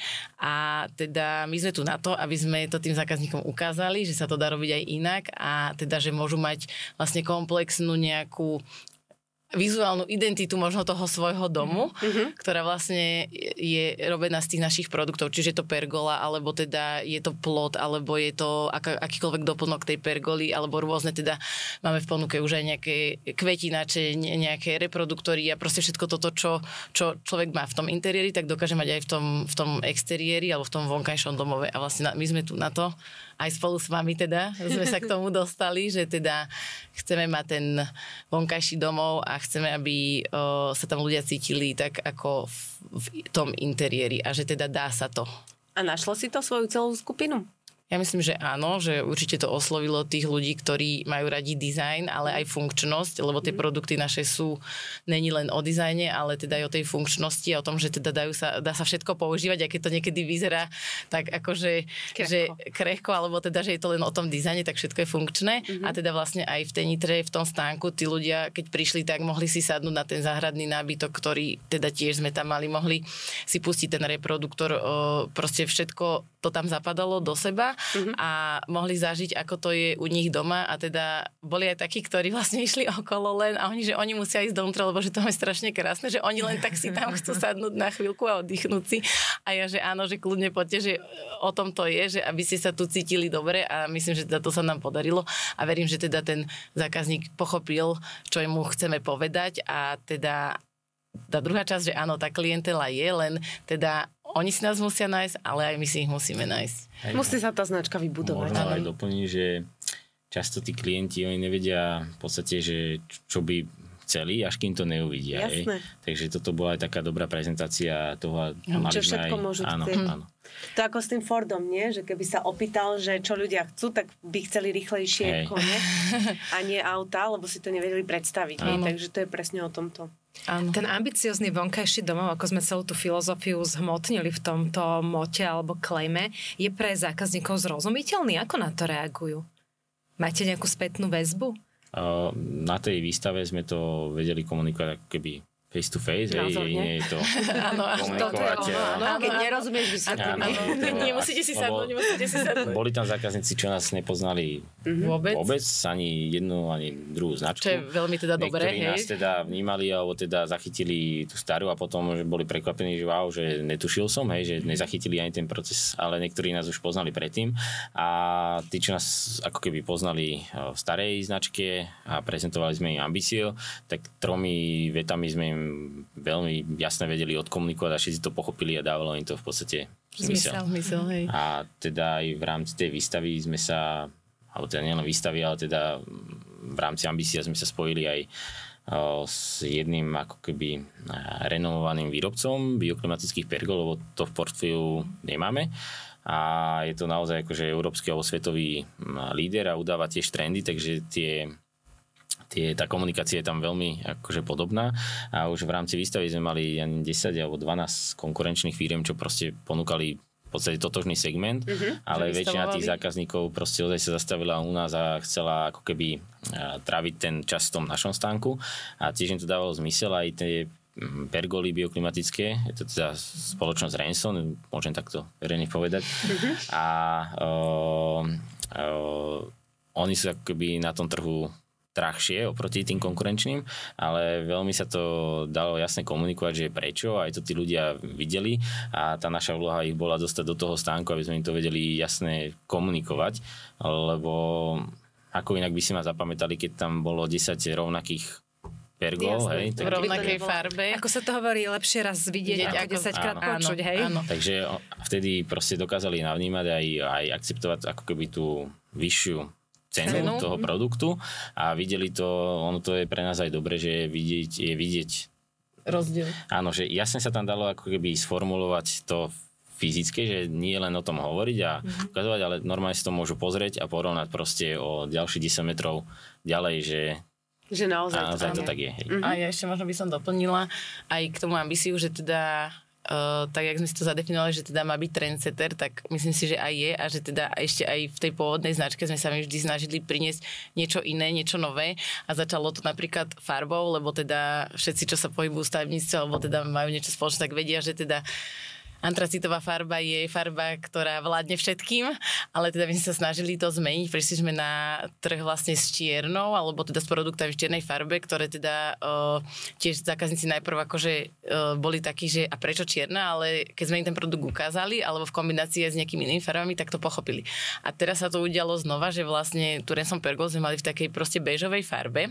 Speaker 3: A teda my sme tu na to, aby sme to tým zákazníkom ukázali, že sa to dá robiť aj inak a teda, že môžu mať vlastne komplexnú nejakú vizuálnu identitu možno toho svojho domu, mm-hmm. ktorá vlastne je robená z tých našich produktov, čiže je to pergola, alebo teda je to plot, alebo je to aká, akýkoľvek doplnok tej pergoly, alebo rôzne teda máme v ponuke už aj nejaké kvetinače, nejaké reproduktory a proste všetko toto, čo, čo človek má v tom interiéri, tak dokáže mať aj v tom, v tom exteriéri alebo v tom vonkajšom domove. A vlastne my sme tu na to, aj spolu s vami teda, sme sa k tomu dostali, že teda chceme mať ten vonkajší domov a chceme, aby o, sa tam ľudia cítili tak ako v, v tom interiéri a že teda dá sa to.
Speaker 1: A našlo si to svoju celú skupinu?
Speaker 3: Ja myslím, že áno, že určite to oslovilo tých ľudí, ktorí majú radi dizajn, ale aj funkčnosť, lebo tie produkty naše sú není len o dizajne, ale teda aj o tej funkčnosti a o tom, že teda dajú sa, dá sa všetko používať, aj keď to niekedy vyzerá tak akože krehko. Že krehko, alebo teda, že je to len o tom dizajne, tak všetko je funkčné. Mm-hmm. A teda vlastne aj v tej Nitre, v tom stánku, tí ľudia, keď prišli, tak mohli si sadnúť na ten záhradný nábytok, ktorý teda tiež sme tam mali, mohli si pustiť ten reproduktor, proste všetko to tam zapadalo do seba. Uh-huh. A mohli zažiť, ako to je u nich doma a teda boli aj takí, ktorí vlastne išli okolo len a oni, že oni musia ísť dovnútra, lebo že to je strašne krásne, že oni len tak si tam chcú sadnúť na chvíľku a oddychnúť si a ja, že áno, že kľudne poďte, že o tom to je, že aby ste sa tu cítili dobre a myslím, že teda to sa nám podarilo a verím, že teda ten zákazník pochopil, čo mu chceme povedať a teda tá druhá časť, že áno, tá klientela je, len teda oni si nás musia nájsť, ale aj my si ich musíme nájsť.
Speaker 1: Hej, musí sa tá značka vybudovať.
Speaker 4: Možno aj doplniť, že často tí klienti, oni nevedia v podstate, že čo by chceli, až kým to neuvidia.
Speaker 1: Jasné.
Speaker 4: Takže toto bola aj taká dobrá prezentácia toho.
Speaker 1: Čo všetko aj... môžu
Speaker 4: áno,
Speaker 1: chcieť.
Speaker 4: áno.
Speaker 1: To ako s tým Fordom, nie? Že keby sa opýtal, že čo ľudia chcú, tak by chceli rýchlejšie kone a nie auta, lebo si to nevedeli predstaviť. Takže to je presne o tomto.
Speaker 2: Áno. Ten ambiciózny vonkajší domov, ako sme celú tú filozofiu zhmotnili v tomto mote alebo klejme, je pre zákazníkov zrozumiteľný? Ako na to reagujú? Máte nejakú spätnú väzbu?
Speaker 4: Na tej výstave sme to vedeli komunikovať ako keby face to face, hej, je iné to komunikovať.
Speaker 1: Keď nerozumieš, vysvetlím.
Speaker 3: Nemusíte si sadnúť, nemusíte si sadnúť.
Speaker 4: Boli tam zákazníci, čo nás nepoznali mm-hmm. vôbec, vôbec, ani jednu, ani druhú značku.
Speaker 3: Čo je veľmi teda dobré, hej.
Speaker 4: Niektorí nás teda vnímali, alebo teda zachytili tú starú a potom že boli prekvapení, že wow, že netušil som, hej, že nezachytili ani ten proces, ale niektorí nás už poznali predtým. A tí, čo nás ako keby poznali v starej značke a prezentovali sme im ambíciu, tak tromi vetami sme im veľmi jasne vedeli odkomunikovať a všetci to pochopili a dávalo im to v podstate zmysel.
Speaker 3: Zmysel, hej.
Speaker 4: A teda aj v rámci tej výstavy sme sa, alebo teda nielen výstavy, ale teda v rámci ambícia sme sa spojili aj s jedným ako keby renomovaným výrobcom bioklimatických pergol, lebo to v portfóliu nemáme. A je to naozaj akože európsky alebo svetový líder a udáva tiež trendy, takže tie Tie, tá komunikácia je tam veľmi akože podobná a už v rámci výstavy sme mali ani desať alebo dvanásť konkurenčných firiem, čo proste ponúkali v podstate totožný segment, mm-hmm, ale väčšina tých zákazníkov proste ozaj sa zastavila u nás a chcela ako keby tráviť ten čas v tom našom stánku a tiež im to dávalo zmysel aj tie pergoly bioklimatické, je to teda spoločnosť Renson, môžem takto verejne povedať. Mm-hmm. A o, o, oni sú ako keby na tom trhu drahšie oproti tým konkurenčným, ale veľmi sa to dalo jasne komunikovať, že prečo, aj to tí ľudia videli a tá naša úloha ich bola dostať do toho stánku, aby sme im to vedeli jasne komunikovať, lebo ako inak by si ma zapamätali, keď tam bolo desať rovnakých pergol, hej.
Speaker 3: V rovnakej farbe.
Speaker 2: Ako sa to hovorí, lepšie raz vidieť, ako desaťkrát počuť, hej.
Speaker 3: Áno.
Speaker 4: Takže vtedy proste dokázali navnímať aj, aj akceptovať ako keby tú vyššiu cenu, cenu toho produktu a videli to, ono to je pre nás aj dobre, že je vidieť, je vidieť
Speaker 3: rozdiel.
Speaker 4: Áno, že jasne sa tam dalo ako keby sformulovať to fyzické, že nie len o tom hovoriť a mm-hmm. ukazovať, ale normálne si to môžu pozrieť a porovnať proste o ďalších desať metrov ďalej, že
Speaker 1: že naozaj,
Speaker 4: naozaj
Speaker 1: to,
Speaker 4: to tak je. Hej.
Speaker 3: Mm-hmm. A ja ešte možno by som doplnila aj k tomu ambíciu, že teda Uh, tak jak sme si to zadefinovali, že teda má byť trendsetter, tak myslím si, že aj je a že teda ešte aj v tej pôvodnej značke sme sa my vždy snažili priniesť niečo iné, niečo nové a začalo to napríklad farbou, lebo teda všetci, čo sa pohybujú v stavebníctve alebo teda majú niečo spoločné, tak vedia, že teda antracitová farba je farba, ktorá vládne všetkým, ale teda my sme sa snažili to zmeniť. Prišli sme na trh vlastne s čiernou, alebo teda s produktami v čiernej farbe, ktoré teda uh, tiež zákazníci najprv akože uh, boli takí, že a prečo čierna, ale keď sme im ten produkt ukázali, alebo v kombinácii s nejakými inými farbami, tak to pochopili. A teraz sa to udialo znova, že vlastne tú Renson pergol sme mali v takej proste béžovej farbe,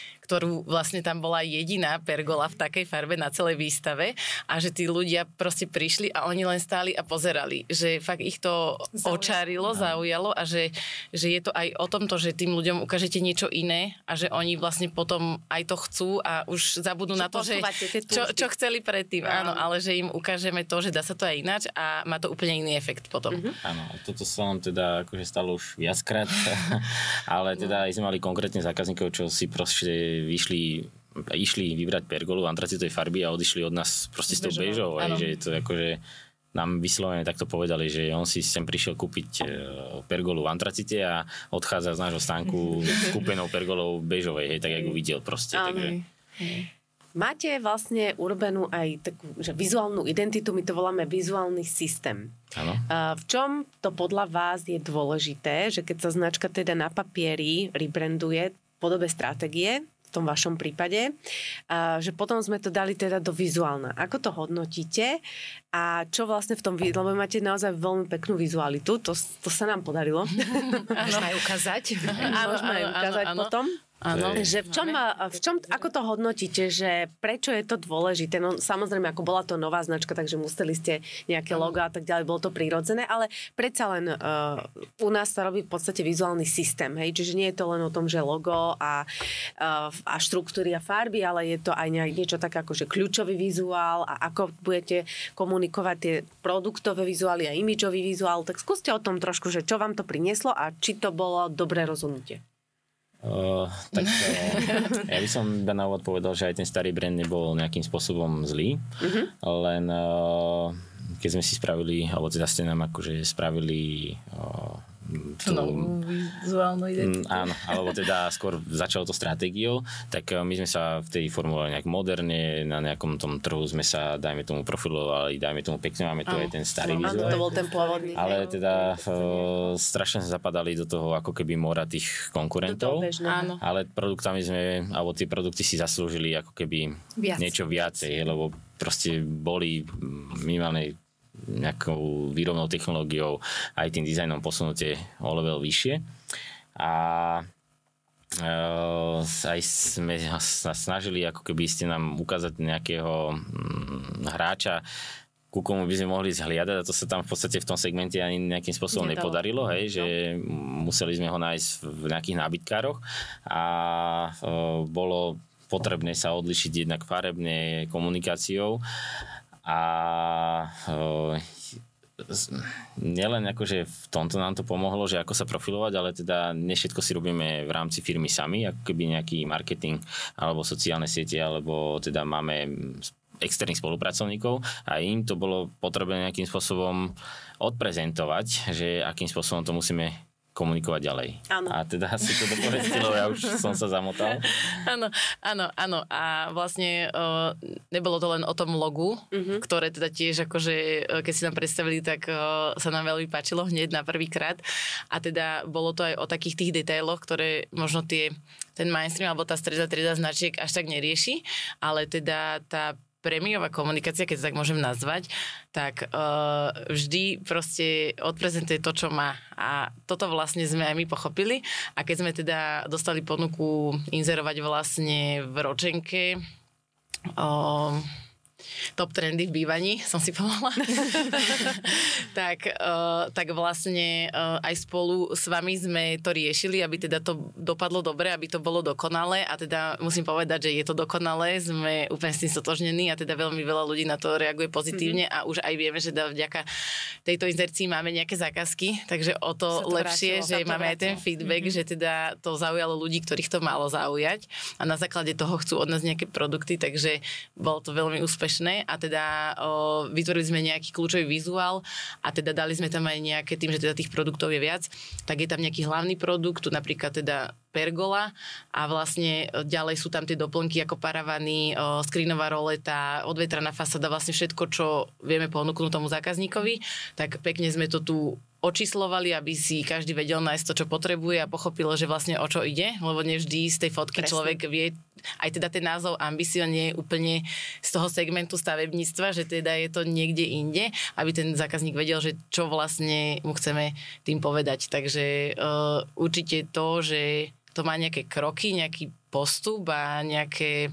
Speaker 3: ktorú vlastne tam bola jediná pergola v takej farbe na celej výstave a že tí ľudia proste prišli a oni len stáli a pozerali, že fakt ich to zaujalo. očarilo, zaujalo a že, že je to aj o tomto, že tým ľuďom ukážete niečo iné a že oni vlastne potom aj to chcú a už zabudnú že na to, že čo, čo chceli predtým, áno. áno, ale že im ukážeme to, že dá sa to aj ináč a má to úplne iný efekt potom. Mm-hmm.
Speaker 4: Áno, a toto sa nám teda akože stalo už viackrát, ale teda aj sme mali konkrétne zákazníkov, čo si proste vyšli, išli vybrať pergolu antracitovej farby a odišli od nás proste s tou bežou, aj, že to akože nám vyslovene takto povedali, že on si sem prišiel kúpiť pergolu v antracite a odchádza z nášho stánku s kúpenou pergolou bežovej, hej, tak ako videl proste. Takže...
Speaker 1: Máte vlastne urobenú aj takú, že vizuálnu identitu, my to voláme vizuálny systém.
Speaker 4: Áno.
Speaker 1: V čom to podľa vás je dôležité, že keď sa značka teda na papieri rebranduje v podobe stratégie, v tom vašom prípade, že potom sme to dali teda do vizuálna. Ako to hodnotíte a čo vlastne v tom, lebo máte naozaj veľmi peknú vizualitu, to, to sa nám podarilo.
Speaker 2: Môžeme aj ukázať.
Speaker 1: Áno, Môžeme aj ukázať áno, potom.
Speaker 3: Áno.
Speaker 1: Že v čom, v čom, ako to hodnotíte, že prečo je to dôležité? No samozrejme, ako bola to nová značka, takže museli ste nejaké logo a tak ďalej, bolo to prirodzené, ale predsa len uh, u nás sa robí v podstate vizuálny systém, hej? Čiže nie je to len o tom, že logo a, uh, a štruktúry a farby, ale je to aj niečo také ako, že kľúčový vizuál a ako budete komunikovať tie produktové vizuály a imidžový vizuál, tak skúste o tom trošku, že čo vám to prinieslo a či to bolo dobré rozhodnutie.
Speaker 4: Uh, tak uh, ja by som na úvod povedal, že aj ten starý brand nebol nejakým spôsobom zlý, uh-huh. len uh, keď sme si spravili, alebo teda ste nám akože spravili uh, tú,
Speaker 3: no, vizuálnu identitu.
Speaker 4: Áno, alebo teda skôr začalo to stratégiou, tak my sme sa vtedy formulovali nejak moderne, na nejakom tom trhu sme sa, dajme tomu, profilovali, dajme tomu pekne, máme tu aj ten starý
Speaker 1: áno,
Speaker 4: vizuál.
Speaker 1: to bol ten pôvodný.
Speaker 4: Ale teda uh, strašne sa zapadali do toho ako keby mora tých konkurentov.
Speaker 1: Áno.
Speaker 4: Ale produktami sme, alebo tie produkty si zaslúžili ako keby
Speaker 2: Viac.
Speaker 4: niečo viacej, lebo proste boli minimálne nejakou výrobnou technológiou aj tým dizajnom posunutie o level vyššie. A Uh, aj sme sa snažili ako keby ste nám ukázať nejakého mm, hráča, ku komu by sme mohli zhliadať, a to sa tam v podstate v tom segmente ani nejakým spôsobom Nedalo. nepodarilo, hej, že museli sme ho nájsť v nejakých nábytkároch a uh, bolo potrebné sa odlišiť jednak farebne komunikáciou a uh, nielen akože v tomto nám to pomohlo, že ako sa profilovať, ale teda ne všetko si robíme v rámci firmy sami, ako keby nejaký marketing alebo sociálne siete, alebo teda máme externých spolupracovníkov a im to bolo potrebné nejakým spôsobom odprezentovať, že akým spôsobom to musíme komunikovať ďalej.
Speaker 1: Áno.
Speaker 4: A teda si to dopovedzte, lebo ja už som sa zamotal.
Speaker 3: Áno, áno, áno. A vlastne uh, nebolo to len o tom logu, uh-huh. ktoré teda tiež akože, keď si nám predstavili, tak uh, sa nám veľmi páčilo hneď na prvýkrát. A teda bolo to aj o takých tých detailoch, ktoré možno tie, ten mainstream alebo tá stredná trieda značiek až tak nerieši, ale teda tá prémiová komunikácia, keď sa tak môžem nazvať, tak uh, vždy proste odprezentuje to, čo má. A toto vlastne sme aj my pochopili. A keď sme teda dostali ponuku inzerovať vlastne v ročenke uh, top trendy v bývaní, som si povedala. tak, uh, tak vlastne uh, aj spolu s vami sme to riešili, aby teda to dopadlo dobre, aby to bolo dokonalé a teda musím povedať, že je to dokonalé, sme úplne s tým stotožnení a teda veľmi veľa ľudí na to reaguje pozitívne mm-hmm. a už aj vieme, že teda vďaka tejto inzercii máme nejaké zákazky, takže o to, to lepšie, vrátilo, že to máme vrátilo. Aj ten feedback, mm-hmm. že teda to zaujalo ľudí, ktorých to malo zaujať a na základe toho chcú od nás nejaké produkty, takže bolo to veľmi úspešné. A teda o, vytvorili sme nejaký kľúčový vizuál a teda dali sme tam aj nejaké, tým, že teda tých produktov je viac, tak je tam nejaký hlavný produkt, tu napríklad teda pergola a vlastne ďalej sú tam tie doplnky ako paravany, o, skrínová roleta, odvetraná fasáda, vlastne všetko, čo vieme ponúknuť tomu zákazníkovi, tak pekne sme to tu očíslovali, aby si každý vedel nájsť to, čo potrebuje a pochopil, že vlastne o čo ide, lebo nevždy z tej fotky Presne. Človek vie, aj teda ten názov Ambition nie je úplne z toho segmentu stavebníctva, že teda je to niekde inde, aby ten zákazník vedel, že čo vlastne mu chceme tým povedať. Takže uh, určite to, že to má nejaké kroky, nejaký postup a nejaké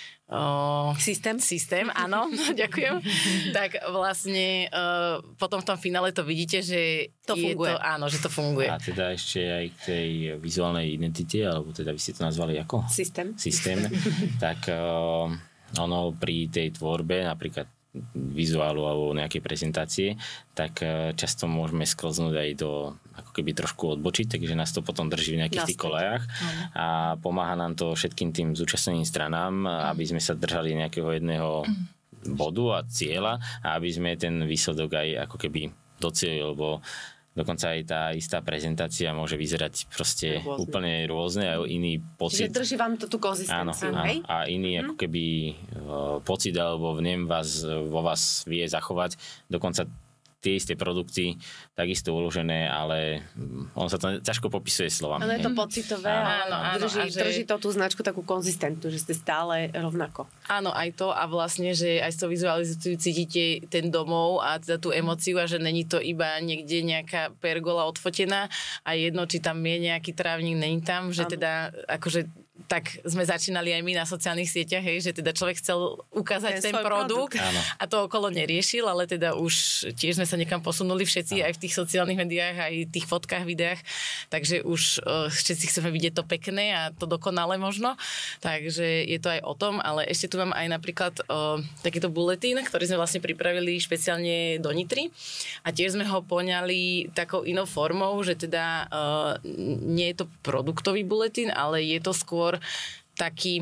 Speaker 1: Uh, systém?
Speaker 3: Systém, áno, ďakujem. Tak vlastne uh, potom v tom finále to vidíte, že
Speaker 1: to funguje.
Speaker 3: To, áno, že to funguje.
Speaker 4: A teda ešte aj k tej vizuálnej identite, alebo teda vy ste to nazvali ako?
Speaker 1: Systém.
Speaker 4: Systém. tak uh, ono pri tej tvorbe, napríklad vizuálu alebo nejakej prezentácie, tak často môžeme sklznúť aj do, ako keby trošku odbočiť, takže nás to potom drží v nejakých tých kolejách a pomáha nám to všetkým tým zúčastneným stranám, aby sme sa držali nejakého jedného bodu a cieľa a aby sme ten výsledok aj ako keby docielili, lebo dokonca aj tá istá prezentácia môže vyzerať proste rôzne. Úplne rôzne a iný pocit.
Speaker 1: Čiže drží vám to tú konzistenciu,
Speaker 4: áno,
Speaker 1: hej?
Speaker 4: A iný mm. ako keby uh, pocit alebo vnem vás, vo vás vie zachovať. Dokonca tie isté produkty, takisto uložené, ale on sa to ťažko popisuje slovami.
Speaker 1: Ale je to pocitové a áno, áno, drží, že... drží to tú značku takú konzistentnú, že ste stále rovnako.
Speaker 3: Áno, aj to a vlastne, že aj s tou vizualizáciou cítite ten domov a teda tú emóciu a že není to iba niekde nejaká pergola odfotená a jedno, či tam je nejaký trávnik, není tam, že áno. Teda akože tak sme začínali aj my na sociálnych sieťach, hej, že teda človek chcel ukázať ten, ten produkt, produkt a to okolo neriešil, ale teda už tiež sme sa niekam posunuli všetci, áno. aj v tých sociálnych médiách, aj v tých fotkách, videách, takže už uh, všetci chceme vidieť to pekné a to dokonale možno, takže je to aj o tom, ale ešte tu mám aj napríklad uh, takýto bulletín, ktorý sme vlastne pripravili špeciálne do Nitry a tiež sme ho poňali takou inou formou, že teda uh, nie je to produktový bulletín, ale je to skôr taký,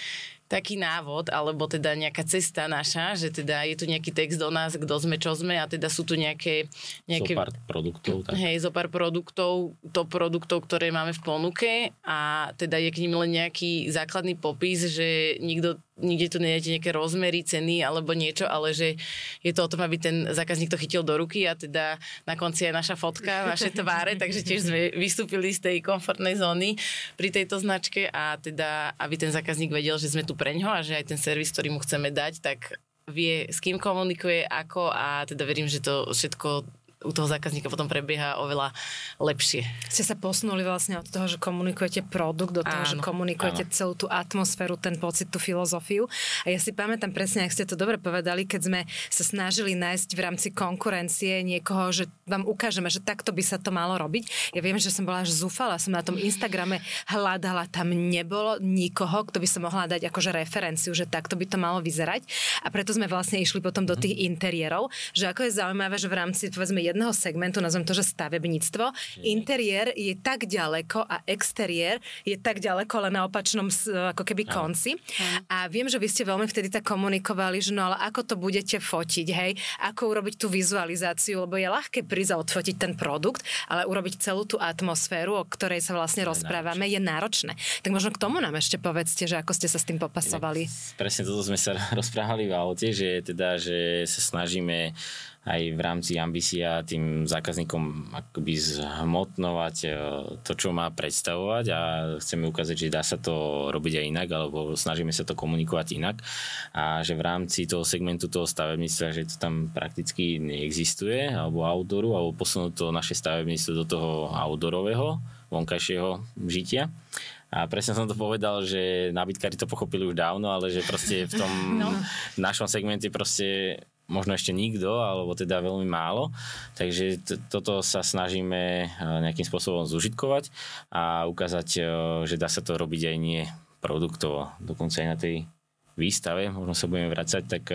Speaker 3: taký návod, alebo teda nejaká cesta naša, že teda je tu nejaký text o nás, kto sme, čo sme a teda sú tu nejaké... nejaké
Speaker 4: zopár produktov. Tak.
Speaker 3: Hej, zopár produktov, to produktov, ktoré máme v ponuke a teda je k nim len nejaký základný popis, že nikto nikde tu nejde nejaké rozmery, ceny alebo niečo, ale že je to o tom, aby ten zákazník to chytil do ruky a teda na konci aj naša fotka, naše tváre, takže tiež sme vystúpili z tej komfortnej zóny pri tejto značke a teda, aby ten zákazník vedel, že sme tu preňho a že aj ten servis, ktorý mu chceme dať, tak vie, s kým komunikuje, ako a teda verím, že to všetko u toho zákazníka potom prebieha oveľa lepšie.
Speaker 2: Ste sa posunuli vlastne od toho, že komunikujete produkt, do toho, áno, že komunikujete áno. celú tú atmosféru, ten pocit, tú filozofiu. A ja si pamätám presne, ak ste to dobre povedali, keď sme sa snažili nájsť v rámci konkurencie niekoho, že vám ukážeme, že takto by sa to malo robiť. Ja viem, že som bola až zúfala, som na tom Instagrame hľadala, tam nebolo nikoho, kto by sa mohla dať akože referenciu, že takto by to malo vyzerať. A preto sme vlastne išli potom do tých interiérov, že ako je zaujímavé, že v rámci povedzme jedného segmentu, nazvem to, že stavebníctvo, interiér je tak ďaleko a exteriér je tak ďaleko, ale na opačnom ako keby konci. A viem, že vy ste veľmi vtedy tak komunikovali, že no ale ako to budete fotiť, hej? Ako urobiť tú vizualizáciu, lebo je ľahké prísť a odfotiť ten produkt, ale urobiť celú tú atmosféru, o ktorej sa vlastne rozprávame, je náročné. Tak možno k tomu nám ešte povedzte, že ako ste sa s tým popasovali.
Speaker 4: Presne toto sme sa rozprávali v aute, že teda, že sa snažíme aj v rámci Ambisia tým zákazníkom akoby zhmotnovať to, čo má predstavovať a chceme ukázať, že dá sa to robiť aj inak, alebo snažíme sa to komunikovať inak a že v rámci toho segmentu toho stavebníctva, že to tam prakticky neexistuje, alebo outdooru, alebo posunúť to naše stavebníctvo do toho outdoorového, vonkajšieho žitia. A presne som to povedal, že nábytkári to pochopili už dávno, ale že proste v tom no. našom segmente proste možno ešte nikto, alebo teda veľmi málo. Takže t- toto sa snažíme nejakým spôsobom zužitkovať a ukázať, že dá sa to robiť aj nie produktovo. Dokonca aj na tej výstave, možno sa budeme vracať, tak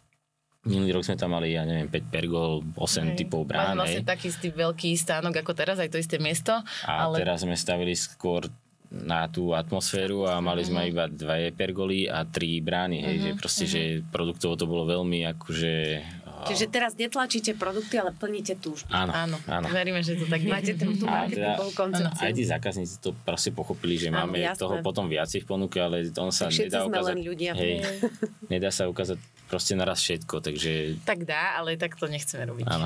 Speaker 4: minulý rok sme tam mali, ja neviem, päť pergol, osem hej. typov brán.
Speaker 3: Máme vlastne taký istý veľký stánok ako teraz, aj to isté miesto.
Speaker 4: A ale... teraz sme stavili skôr na tú atmosféru a mali sme iba dve pergoly a tri brány, hej, uh-huh, že proste, uh-huh. že produktovo to bolo veľmi akože...
Speaker 1: Čiže teraz netlačíte produkty, ale plníte túžbu.
Speaker 4: Áno,
Speaker 3: áno, áno. Veríme, že to tak
Speaker 1: máte tú marketingovú koncepciu.
Speaker 4: Aj tí zákazníci to proste pochopili, že áno, máme jasné. Toho potom viacej v ponuke, ale on sa
Speaker 1: tak
Speaker 4: nedá ukázať...
Speaker 1: len ľudia.
Speaker 4: Hej, nedá sa ukázať proste naraz všetko, takže...
Speaker 3: Tak dá, ale tak to nechceme robiť.
Speaker 4: Áno.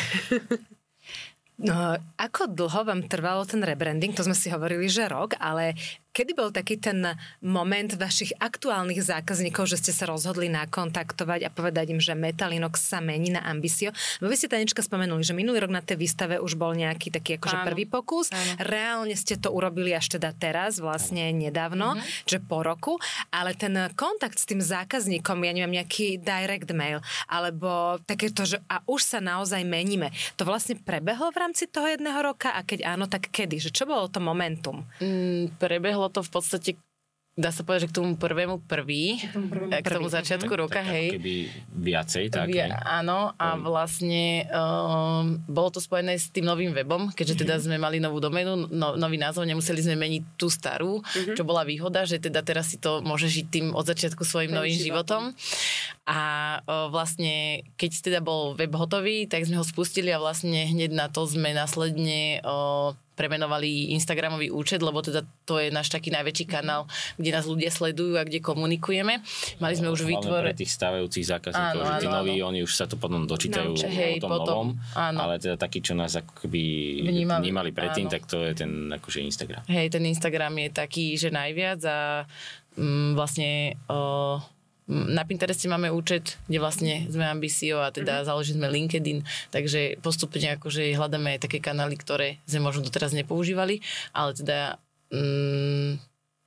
Speaker 2: No, ako dlho vám trvalo ten rebranding? To sme si hovorili, že rok, ale kedy bol taký ten moment vašich aktuálnych zákazníkov, že ste sa rozhodli nakontaktovať a povedať im, že Metalinox sa mení na Ambisio? Bo vy ste, Tanička, spomenuli, že minulý rok na tej výstave už bol nejaký taký akože prvý pokus. Áno. Reálne ste to urobili až teda teraz, vlastne nedávno, mm-hmm. že po roku, ale ten kontakt s tým zákazníkom, ja neviem, nejaký direct mail, alebo takéto, že a už sa naozaj meníme. To vlastne prebehlo v rámci toho jedného roka a keď áno, tak kedy? Že čo bolo to momentum?
Speaker 3: Mm, prebehlo to v podstate, dá sa povedať, že k tomu prvému prvý, k tomu, prvému k tomu začiatku prvý. roka,
Speaker 4: tak, hej. Keby viacej, tak.
Speaker 3: Via, áno, a vlastne um, bolo to spojené s tým novým webom, keďže teda sme mali novú doménu, no, nový názov, nemuseli sme meniť tú starú, uh-huh. čo bola výhoda, že teda teraz si to môže žiť tým od začiatku svojim Ten novým životom. životom. A uh, vlastne, keď teda bol web hotový, tak sme ho spustili a vlastne hneď na to sme následne uh, premenovali Instagramový účet, lebo teda to je náš taký najväčší kanál, kde nás ľudia sledujú a kde komunikujeme. Mali sme už vytvore...
Speaker 4: pre tých stávajúcich zákazníkov, áno, že tí áno, noví, áno. oni už sa to potom dočítajú no, hej, o tom potom, novom, áno. ale teda takí, čo nás akoby vnímali, vnímali predtým, áno. tak to je ten akože Instagram.
Speaker 3: Hej, ten Instagram je taký, že najviac a mm, vlastne... Uh, na Pintereste máme účet, kde vlastne sme Ambisio a teda mm-hmm. založili sme LinkedIn, takže postupne akože hľadáme aj také kanály, ktoré sme možno doteraz nepoužívali, ale teda mm,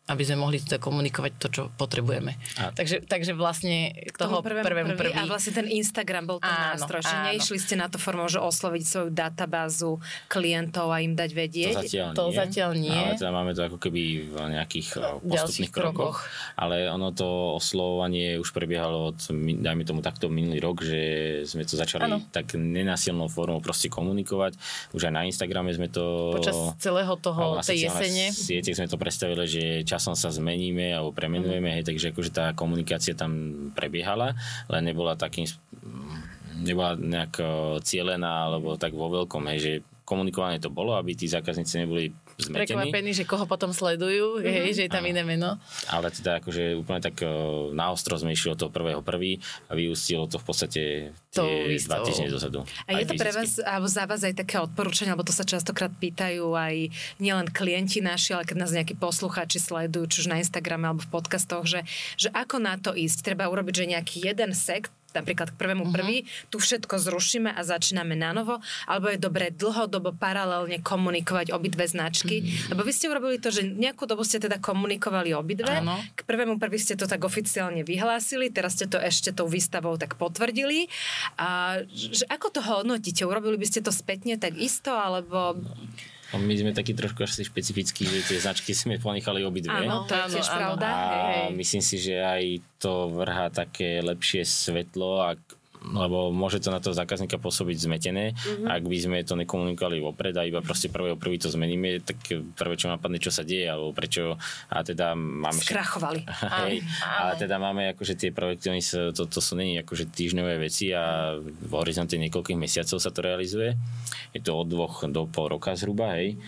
Speaker 3: aby sme mohli teda komunikovať to, čo potrebujeme. A... Takže, takže vlastne k toho prvému, prvému prvý.
Speaker 2: A vlastne ten Instagram bol ten áno, nástroj, že áno. Neišli ste na to formou, že osloviť svoju databázu klientov a im dať vedieť?
Speaker 4: To zatiaľ
Speaker 3: to
Speaker 4: nie.
Speaker 3: Zatiaľ nie.
Speaker 4: Ale teda máme to ako keby v nejakých postupných krokoch. Ale ono to oslovovanie už prebiehalo od, dajme tomu takto minulý rok, že sme to začali áno. tak nenásilnou formou proste komunikovať. Už aj na Instagrame sme to...
Speaker 3: Počas celého toho, tej jesene.
Speaker 4: Siete sme to predstavili, že časom sa zmeníme alebo premenujeme, mm. hej, takže akože tá komunikácia tam prebiehala, len nebola takým, nebola nejak cielená alebo tak vo veľkom, hej, že komunikované to bolo, aby tí zákazníci neboli zmetení.
Speaker 3: Prekvapení, že koho potom sledujú, mm-hmm. hej, že je tam iné meno.
Speaker 4: Ale teda akože úplne tak naostro sme išli od toho prvého prvý a vyústilo to v podstate tie dva týždne dozadu.
Speaker 2: A je to pre vás, alebo za vás aj také odporúčanie, alebo to sa častokrát pýtajú aj nielen klienti naši, ale keď nás nejakí poslucháči sledujú, či už na Instagrame alebo v podcastoch, že, že ako na to ísť? Treba urobiť, že nejaký jeden sekt, napríklad k prvému prvý, uh-huh. tu všetko zrušíme a začíname na novo, alebo je dobré dlhodobo paralelne komunikovať obidve značky, uh-huh. lebo vy ste urobili to, že nejakú dobu ste teda komunikovali obidve, áno. K prvému prvý ste to tak oficiálne vyhlásili, teraz ste to ešte tou výstavou tak potvrdili. A že ako to hodnotíte? Urobili by ste to spätne tak isto, alebo...
Speaker 4: My sme takí trošku asi špecifickí, že tie značky sme ponechali obidve.
Speaker 2: Áno, to je tiež pravda.
Speaker 4: A myslím si, že aj to vrhá také lepšie svetlo, ak, lebo môže to na toho zákazníka pôsobiť zmetené. Mm-hmm. Ak by sme to nekomunikovali vopred a iba proste prvého prvý to zmeníme, tak prvé, čo napadne, čo sa deje, alebo prečo. A teda máme...
Speaker 2: Skrachovali.
Speaker 4: Hej, a teda máme akože tie projekty, to, to sú není akože týždňové veci a v horizonte niekoľkých mesiacov sa to realizuje. Je to od dvoch do pol roka zhruba, hej.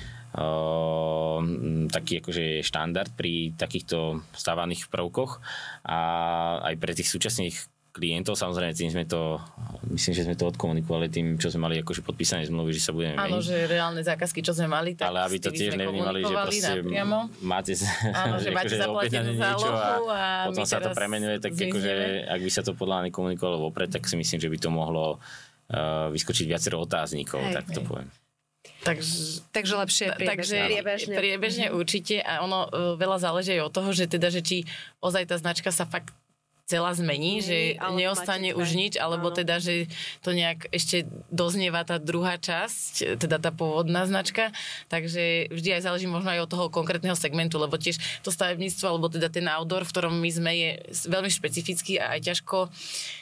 Speaker 4: Uh, taký akože štandard pri takýchto stávaných prvkoch a aj pre tých súčasných klientov, samozrejme tým sme to, myslím, že sme to odkomunikovali tým, čo sme mali akože podpísané zmluvy, že sa budeme meniť.
Speaker 3: Áno, že reálne zákazky, čo sme mali, tak
Speaker 4: ale aby to tiež nevnímali, že proste
Speaker 3: napriamo.
Speaker 4: máte,
Speaker 3: áno, že máte zaplatenú zálohu a,
Speaker 4: a potom sa to premenuje, tak akože, ak by sa to podľa mňa nekomunikovalo vopred, tak si myslím, že by to mohlo uh, vyskočiť viacero otáznikov, hej, tak to hej. poviem.
Speaker 3: Takže,
Speaker 2: takže lepšie priebežne.
Speaker 3: Takže priebežne, priebežne mm-hmm. určite a ono uh, veľa záleží aj od toho, že teda, že či ozaj tá značka sa fakt celá zmení, že neostane už nič, alebo áno. teda, že to nejak ešte doznieva tá druhá časť, teda tá pôvodná značka, takže vždy aj záleží možno aj od toho konkrétneho segmentu, lebo tiež to stavebníctvo, alebo teda ten outdoor, v ktorom my sme, je veľmi špecifický a aj ťažko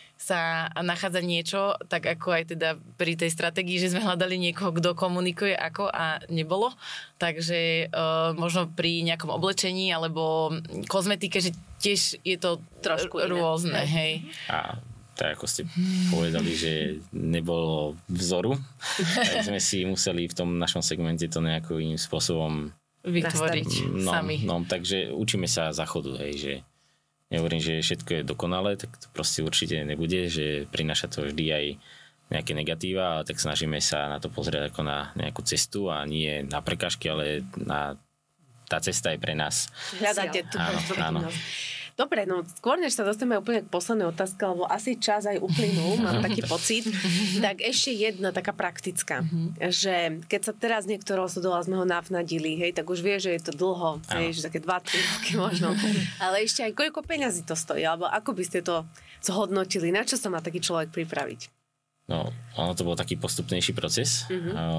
Speaker 3: sa nachádza niečo, tak ako aj teda pri tej stratégii, že sme hľadali niekoho, kto komunikuje ako a nebolo. Takže uh, možno pri nejakom oblečení alebo kozmetike, že tiež je to trošku rôzne. Hej.
Speaker 4: A tak ako ste povedali, že nebolo vzoru, tak sme si museli v tom našom segmente to nejakým spôsobom
Speaker 3: vytvoriť
Speaker 4: no,
Speaker 3: sami.
Speaker 4: No, takže učíme sa za chodu, hej, že nehovorím, že všetko je dokonalé, tak to proste určite nebude, že prináša to vždy aj nejaké negatíva, ale tak snažíme sa na to pozrieť ako na nejakú cestu a nie na prekážky, ale na tá cesta je pre nás.
Speaker 1: Hľadáte tu.
Speaker 4: Áno, áno.
Speaker 1: Dobre, no skôr než sa dostaneme úplne k poslednej otázke, lebo asi čas aj uplynul, mám taký pocit, tak ešte jedna taká praktická, že keď sa teraz niekto rozhodoval, sme ho navnadili, hej, tak už vie, že je to dlho, hej, že také dva tri roky možno, ale ešte aj koľko peňazí to stojí, alebo ako by ste to zhodnotili, na čo sa má taký človek pripraviť?
Speaker 4: No, ono to bol taký postupnejší proces. Uh-huh. O,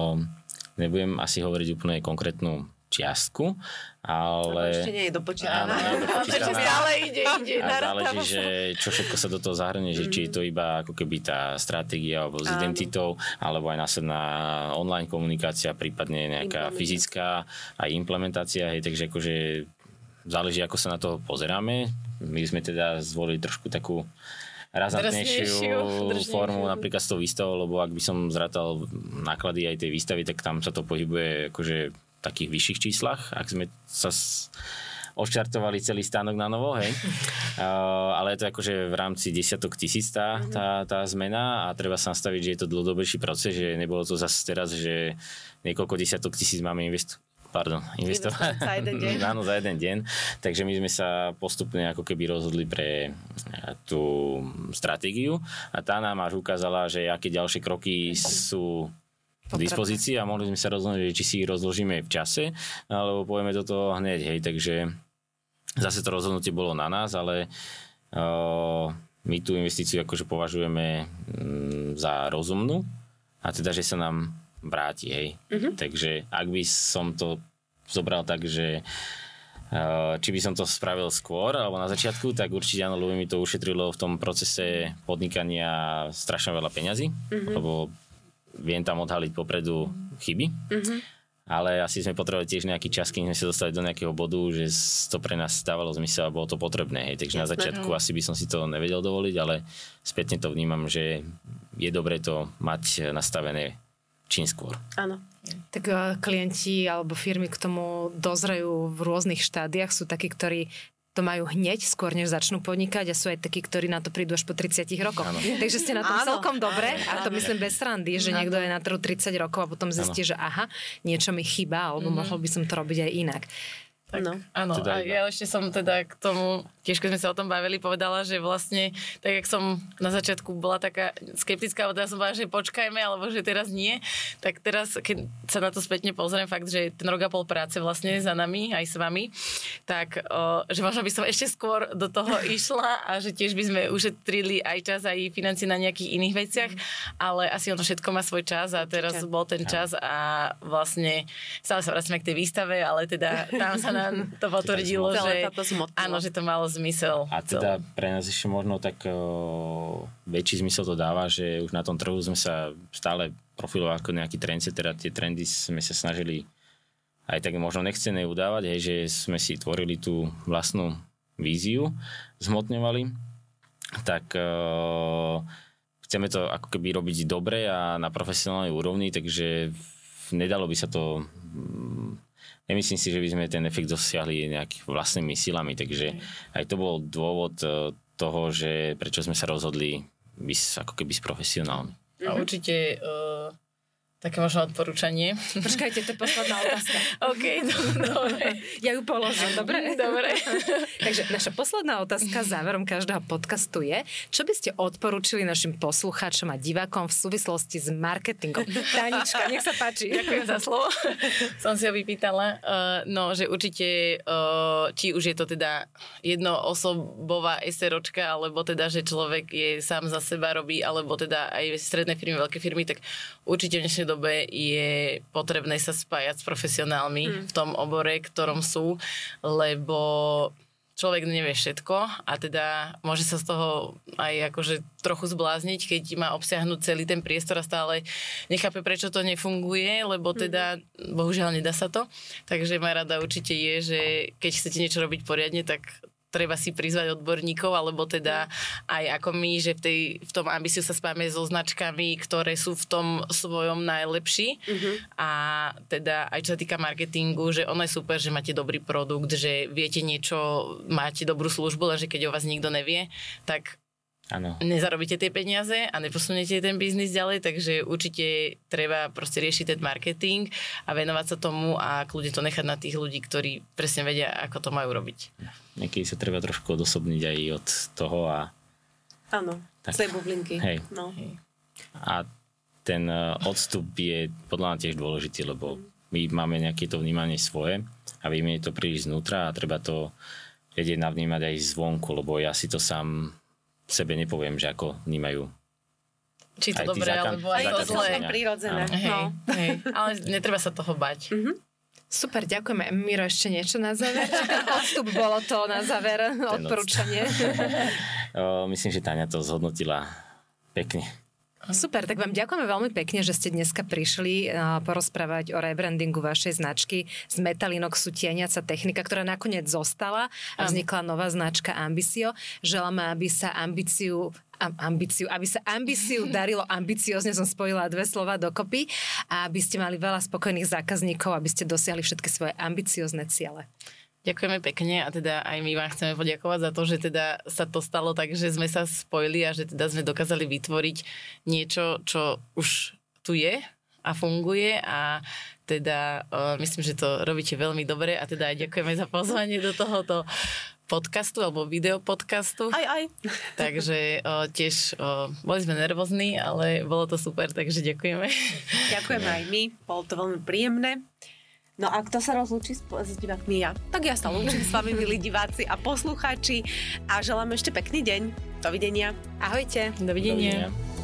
Speaker 4: nebudem asi hovoriť úplne konkrétnu čiastku, ale...
Speaker 1: To ešte nie je dopočítané.
Speaker 3: Ešte stále ide, ide.
Speaker 4: A záleží, že čo všetko sa do toho zahrnie, že či je to iba ako keby tá stratégia alebo s identitou, alebo aj následná online komunikácia, prípadne nejaká fyzická aj implementácia, hej, takže akože záleží, ako sa na to pozeráme. My sme teda zvolili trošku takú razantnejšiu formu napríklad s tou výstavou, lebo ak by som zrátal náklady aj tej výstavy, tak tam sa to pohybuje akože v takých vyšších číslach, ak sme sa s... odštartovali celý stánok na novo, hej. Uh, ale je to akože v rámci desiatok tisíc tá, tá, tá zmena a treba sa nastaviť, že je to dlhodobejší proces, že nebolo to zase teraz, že niekoľko desiatok tisíc máme investovať Pardon, investovať
Speaker 1: za jeden deň.
Speaker 4: Áno, za jeden deň. Takže my sme sa postupne ako keby rozhodli pre tú stratégiu a tá nám až ukázala, že aké ďalšie kroky sú v dispozícii a mohli sme sa rozhodnúť, či si ich rozložíme v čase, alebo povieme do toho hneď, hej, takže zase to rozhodnutie bolo na nás, ale uh, my tú investíciu akože považujeme um, za rozumnú a teda, že sa nám vráti, hej. Uh-huh. Takže ak by som to zobral tak, že uh, či by som to spravil skôr alebo na začiatku, tak určite áno, lebo mi to ušetrilo v tom procese podnikania strašne veľa peňazí, uh-huh. lebo viem tam odhaliť popredu chyby, uh-huh. ale asi sme potrebovali tiež nejaký čas, kým sme sa dostali do nejakého bodu, že to pre nás stávalo zmysel a bolo to potrebné. Hej. Takže Jasné. Na začiatku asi by som si to nevedel dovoliť, ale spätne to vnímam, že je dobré to mať nastavené čím skôr.
Speaker 1: Áno.
Speaker 2: Tak uh, klienti alebo firmy k tomu dozrejú v rôznych štádiách. Sú takí, ktorí to majú hneď, skôr než začnú podnikať a sú aj takí, ktorí na to prídu až po tridsiatich rokoch. Ano. Takže ste na tom áno, celkom dobre áno, a to áno. myslím bez srandy, že áno. niekto je na trhu tridsať rokov a potom zistí, áno. že aha, niečo mi chýba, alebo mm-hmm. mohol by som to robiť aj inak.
Speaker 3: Tak, no. Áno, teda, a ja ešte som teda k tomu, tiež keď sme sa o tom bavili, povedala, že vlastne, tak jak som na začiatku bola taká skeptická, alebo teda som povedala, že počkajme, alebo že teraz nie, tak teraz, keď sa na to spätne pozriem, fakt, že ten rok a pol práce vlastne za nami, aj s vami, tak, o, že možno by som ešte skôr do toho išla a že tiež by sme ušetrili aj čas, aj financie na nejakých iných veciach, ale asi ono všetko má svoj čas a teraz Určite. Bol ten čas a vlastne stále sa vracíme k tej výstave, ale teda tam sa nám to potvrdilo, že áno, že to malo zmysel.
Speaker 4: A teda pre nás ešte možno tak o, väčší zmysel to dáva, že už na tom trhu sme sa stále profilovali ako nejaký trend, teda tie trendy sme sa snažili aj tak možno nechcené udávať, hej, že sme si tvorili tú vlastnú víziu, zhmotňovali, tak o, chceme to ako keby robiť dobre a na profesionálnej úrovni, takže nedalo by sa to... Nemyslím si, že by sme ten efekt dosiahli nejakými vlastnými silami, takže aj to bol dôvod toho, že prečo sme sa rozhodli byť ako keby s profesionálmi.
Speaker 3: A určite uh, také možno odporúčanie.
Speaker 2: Počkajte, to je posledná otázka.
Speaker 3: OK, dobre.
Speaker 2: Ja ju položím, dobre?
Speaker 3: Dobre.
Speaker 2: Takže naša posledná otázka záverom každého podcastu je, čo by ste odporúčili našim poslucháčom a divákom v súvislosti s marketingom? Tánička, nech sa páči.
Speaker 3: Ďakujem za slovo. Som si ho vypýtala. Uh, no, že určite, uh, či už je to teda jednoosobová SROčka, alebo teda, že človek je sám za seba robí, alebo teda aj stredné firmy, veľké firmy, tak určite v dnešnej dobe je potrebné sa spájať s profesionálmi hmm. v tom obore, ktorom sú, lebo človek nevie všetko a teda môže sa z toho aj akože trochu zblázniť, keď má obsiahnuť celý ten priestor a stále nechápe, prečo to nefunguje, lebo teda bohužiaľ nedá sa to. Takže moja rada určite je, že keď chcete niečo robiť poriadne, tak treba si prizvať odborníkov, alebo teda aj ako my, že v, tej, v tom ambíciu sa spájame so značkami, ktoré sú v tom svojom najlepší. Uh-huh. A teda aj čo sa týka marketingu, že ono je super, že máte dobrý produkt, že viete niečo, máte dobrú službu, lenže keď o vás nikto nevie, tak ano. Nezarobíte tie peniaze a neposuniete ten biznis ďalej, takže určite treba proste riešiť ten marketing a venovať sa tomu a kľudne to nechať na tých ľudí, ktorí presne vedia, ako to majú robiť.
Speaker 4: Niekedy sa treba trošku odosobniť aj od toho a...
Speaker 1: Áno, z tej bublinky.
Speaker 4: Hej.
Speaker 1: No.
Speaker 4: Hej. A ten odstup je podľa mňa tiež dôležitý, lebo my máme nejaké to vnímanie svoje a vieme to príliš znútra a treba to vedieť navnímať aj zvonku, lebo ja si to sám sebe nepoviem, že ako vnímajú.
Speaker 3: Či to dobré, alebo aj to zlé.
Speaker 1: Prirodzené.
Speaker 3: Hej, no. hej. Ale netreba sa toho bať.
Speaker 2: Mm-hmm. Super, ďakujeme. Miro, ešte niečo na záver? Odstup bolo to na záver odporúčanie.
Speaker 4: Myslím, že Táňa to zhodnotila pekne.
Speaker 2: Super, tak vám ďakujeme veľmi pekne, že ste dneska prišli porozprávať o rebrandingu vašej značky z Metalinoxu tieniaca technika, ktorá nakoniec zostala a vznikla nová značka Ambicio. Želáme, aby sa ambíciu ambíciu, aby sa ambíciu darilo ambiciozne, som spojila dve slova dokopy a aby ste mali veľa spokojných zákazníkov, aby ste dosiahli všetky svoje ambiciozne ciele.
Speaker 3: Ďakujeme pekne a teda aj my vám chceme poďakovať za to, že teda sa to stalo tak, že sme sa spojili a že teda sme dokázali vytvoriť niečo, čo už tu je a funguje a teda uh, myslím, že to robíte veľmi dobre a teda aj ďakujeme za pozvanie do tohoto podcastu alebo videopodcastu.
Speaker 1: Aj, aj.
Speaker 3: Takže o, tiež o, boli sme nervózni, ale bolo to super, takže ďakujeme.
Speaker 1: Ďakujeme aj my, bolo to veľmi príjemné. No a kto sa rozlúči s, s divákmi? Ja. Tak ja sa lúčim s vami, milí diváci a poslucháči a želám ešte pekný deň. Dovidenia.
Speaker 2: Ahojte.
Speaker 3: Dovidenia.
Speaker 4: Dovidenia.